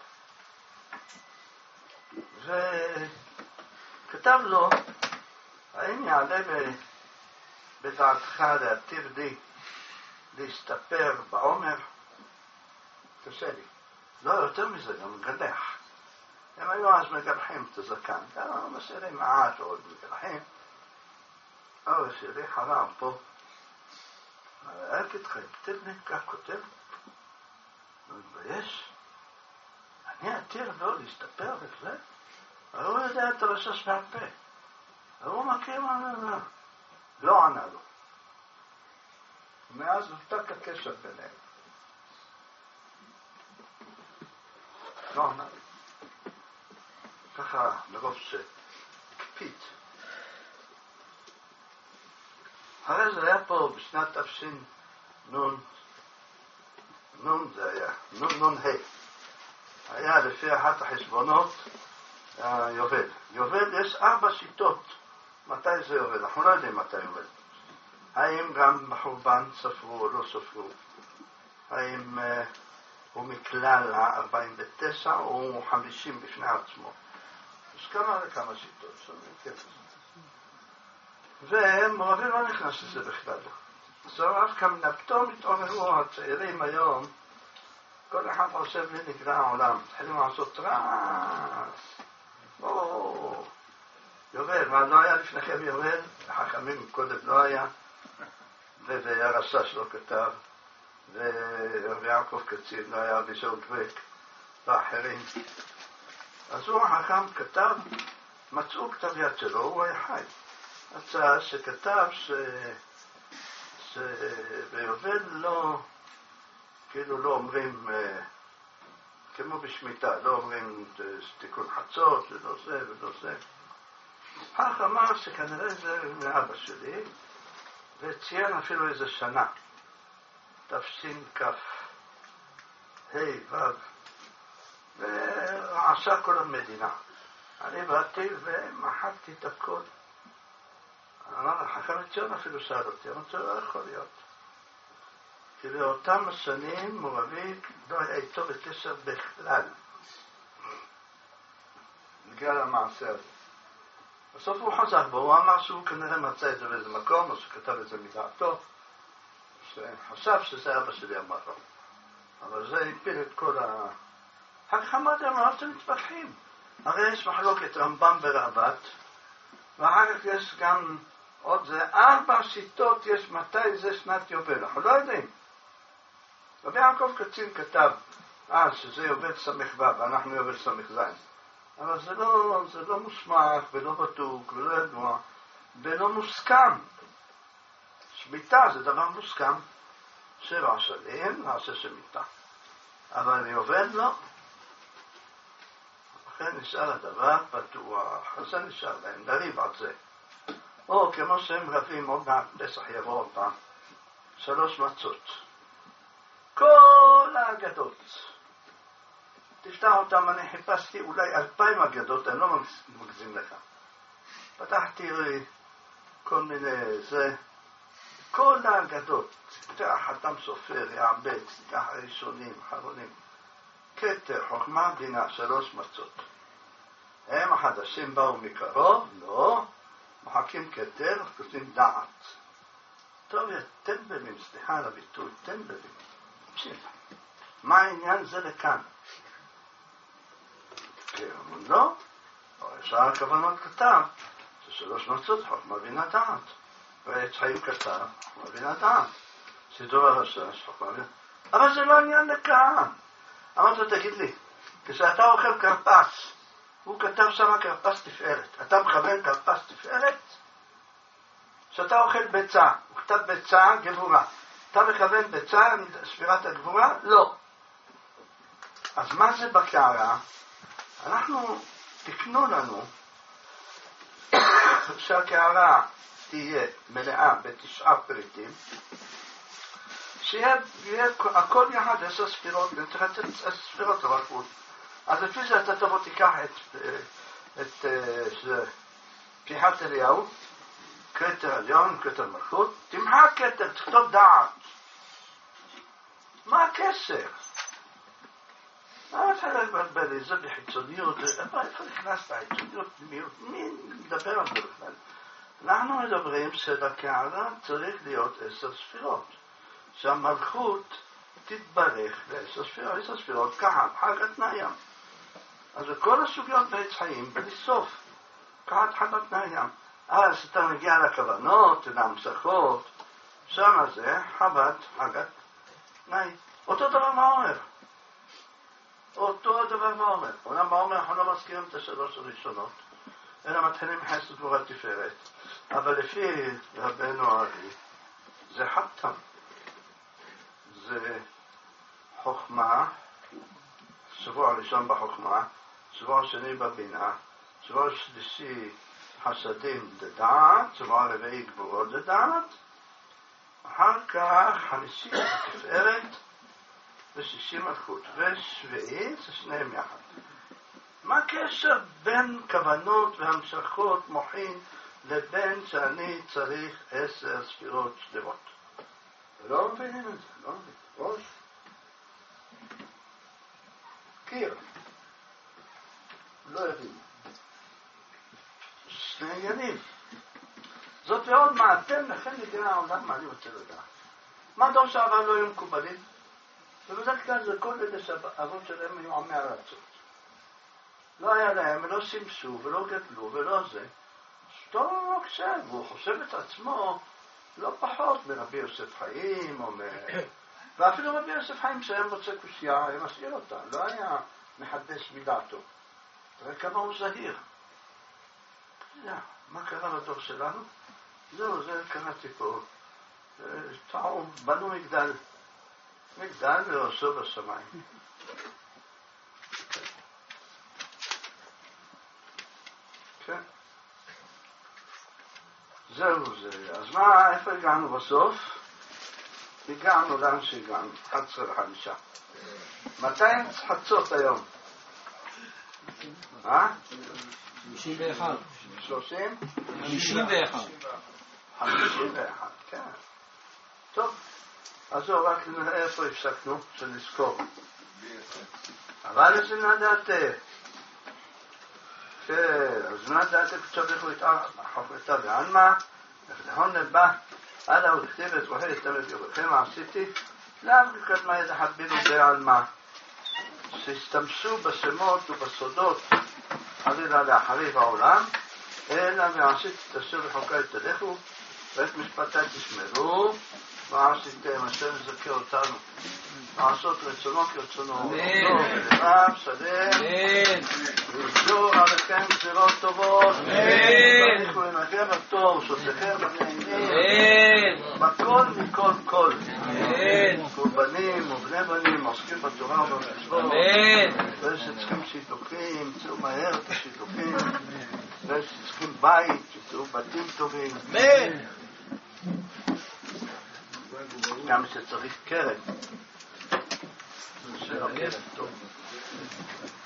וכתב לו, האם יעלה בדעתך להתיר לי להסתפר בעומר? תעשה לי. לא, יותר מזה, גם מגלח. הם היו אז מגלחים את הזקן, גם מסערים מעט עוד מגלחים. אבל שלי חרם פה, רק התחייבתם לי, כך כותב, מתבייש. אני אתיר לו להסתפר וזה? אבל הוא יודע את הרשש מהפה. והוא מכיר מה נראה. לא ענה לו. מאז נותק הקשר ביניהם. לא ענה לו. ככה מרוב שקפיד. הרי זה היה פה בשנת תפשין נון זה היה, נון היה לפי אחת החשבונות יובל. יובל יש 4 שיטות מתי זה יובל, אנחנו לא יודעים מתי יובל. האם גם בחורבן ספרו או לא ספרו, האם הוא מכלל ה-49 או הוא 50 בפני עצמו. יש כמה וכמה שיטות שומעים כיף. ומורבים לא נכנס לזה בכלל. אז כמנה פתאום התעוררו הצעירים היום, כל אחד חושב לי נגרע העולם, התחילו לעשות רעש. יובל, מה לא היה לפניכם יובל? החכמים קודם לא היה, והרשש לא כתב, ורבי יעקב קצין לא היה, ושאול דבק, ואחרים. אז הוא החכם כתב, מצאו כתב יד שלו, הוא היה חי. הצעה שכתב שביובל לא, כאילו לא אומרים, כמו בשמיטה, לא אומרים תיקון חצות ולא זה ולא זה. אך אמר שכנראה זה מאבא שלי, וציין אפילו איזה שנה, תפסין כף, היי וו, ועשה כל המדינה. אני באתי ומחקתי את הכל. אמר, החכם ציון אפילו שאל אותי, אמרתי, לא יכול להיות. כי באותם השנים מורבי לא היה איתו בקשר בכלל. בגלל המעשה הזה. בסוף הוא חזר בו, הוא אמר שהוא כנראה מצא את זה באיזה מקום, או שכתב את זה מדעתו, שחשב שזה אבא שלי אמר לו. אבל זה הפיל את כל החכם הזה, אמר, אתם מתווכחים. הרי יש מחלוקת רמב"ם ברבת, ואחר כך יש גם עוד זה 4 שיטות יש מתי זה שנת יובל, אנחנו לא יודעים. רבי יעקב קצין כתב שזה יובל סמך ו' ואנחנו יובל סמך ז', אבל זה לא מוסמך ולא בטוח ולא ידוע ולא מוסכם. שמיטה זה דבר מוסכם, 7 שנים נעשה שמיטה, אבל יובל לא. לכן נשאר הדבר פתוח, אז זה נשאר להם, לריב על זה. או כמו שהם רבים, עוד מעט פסח יבוא עוד פעם, 3 מצות. כל האגדות, תפתח אותם, אני חיפשתי אולי 2,000 אגדות, אני לא מגזים לך. פתחתי כל מיני זה, כל האגדות, תפתח אדם סופר, יעבד, תיקח ראשונים, אחרונים. כתר, חוכמה, בינה, 3 מצות. הם החדשים באו מקרוב? לא. מחכים כתר, כותבים דעת. טוב, טמבלים, סליחה על הביטוי, טמבלים. מה העניין זה לכאן? לא. שאר הכוונות כתב, ש3 מצות, חוכמה, בינה, דעת. ועץ חיים כתב, חוכמה, בינה, דעת. סידור הרשש, חוכמה, בינה. אבל זה לא עניין לכאן. אמרת לו, תגיד לי, כשאתה אוכל קרפס, הוא כתב שם קרפס תפארת. אתה מכוון קרפס תפארת? כשאתה אוכל ביצה, הוא כתב ביצה גבורה. אתה מכוון ביצה ספירת הגבורה? לא. אז מה זה בקערה? אנחנו, תקנו לנו שהקערה תהיה מלאה ב9 פריטים, שיהיה הכל יחד 10 ספירות, וצריך לתת 10 ספירות לרקות. אז לפי זה אתה תבוא תיקח את פתיחת אליהו, כתר עליון, כתר מלכות, תמחק כתר, תכתוב דעת. מה הקשר? מה אתה לבלבל איזה בחיצוניות? איפה נכנסת החיצוניות? מי מדבר על זה בכלל? אנחנו מדברים שלקערה צריך להיות 10 ספירות. שהמלכות תתברך ל10 ספירות, 10 ספירות, כהת, חג התנאים. אז כל הסוגיות בעץ חיים, בלי סוף, כהת, חג התנאים. אז אתה מגיע לכוונות, להמשכות, שם זה חבת, חגת, נאי. אותו דבר מה אומר? אותו דבר מה אומר? אומנם מה אומר, אנחנו לא מזכירים את השלוש הראשונות, אלא מתחילים חסד גבורה תפארת. אבל לפי רבנו הארי, זה חתם. זה חוכמה, שבוע ראשון בחוכמה, שבוע שני בבינה, שבוע שלישי חסדים לדעת, שבוע רביעי גבורות לדעת, אחר כך חמישי תפארת ושישי מלכות, ושביעי זה שניהם יחד. מה הקשר בין כוונות והמשכות מוחין לבין שאני צריך 10 ספירות שלמות? לא מבינים את זה, לא מבינים. ראש? קיר. לא יבין. שני עניינים. זאת ועוד מה אתם לכן נגנה העולם מה אני רוצה לדעת. מה דור שעבר לא היו מקובלים? ובדרך כלל זה כל אלה שהאבות שלהם היו עמי ארצות. לא היה להם, ולא שימשו, ולא גדלו, ולא זה. טוב לא חושב, והוא חושב את עצמו לא פחות מרבי יוסף חיים, ואפילו רבי יוסף חיים שהם רוצה קושייה, הם משאיר אותה, לא היה מחדש מדעתו. תראה כמה הוא זהיר. מה קרה לדור שלנו? זהו, זה קראתי פה. טעו, בנו מגדל וראשו בשמיים. כן. זהו זה. אז מה, איפה הגענו בסוף? הגענו לאן שהגענו, 11:05. מתי חצות היום? 51. 30? 51. 51, כן. טוב, אז זהו, רק איפה הפסקנו? שנזכור. אבל איזה נדעתה. כן, אז נדעתה כצורך להתאר חפרתה בעלמה, וכדהון לבא, עדה וכתבת רואה את ירוחם עשיתי, לאו כקדמה איזה חבינו בעלמה. שהשתמשו בשמות ובסודות חלילה לאחרי בעולם, אלא ועשית תשאיר לחוקה תלכו, ואת משפטי תשמרו, ועשיתם השם יזכר אותנו, לעשות רצונו כרצונו, ולבב שלם, ויגזור עליכם גזירות טובות, ותניחו לנגר הטוב, שותכם בנעימים, בכל מכל כל, קורבנים ובני בנים, עוסקים בתורה ובמצוות, ושצריכים שיתוכים, יצאו מהר את השיתוכים, ושצריכים בית, יצאו בתים טובים, גם שצריך קרן, זה לא קרן טוב.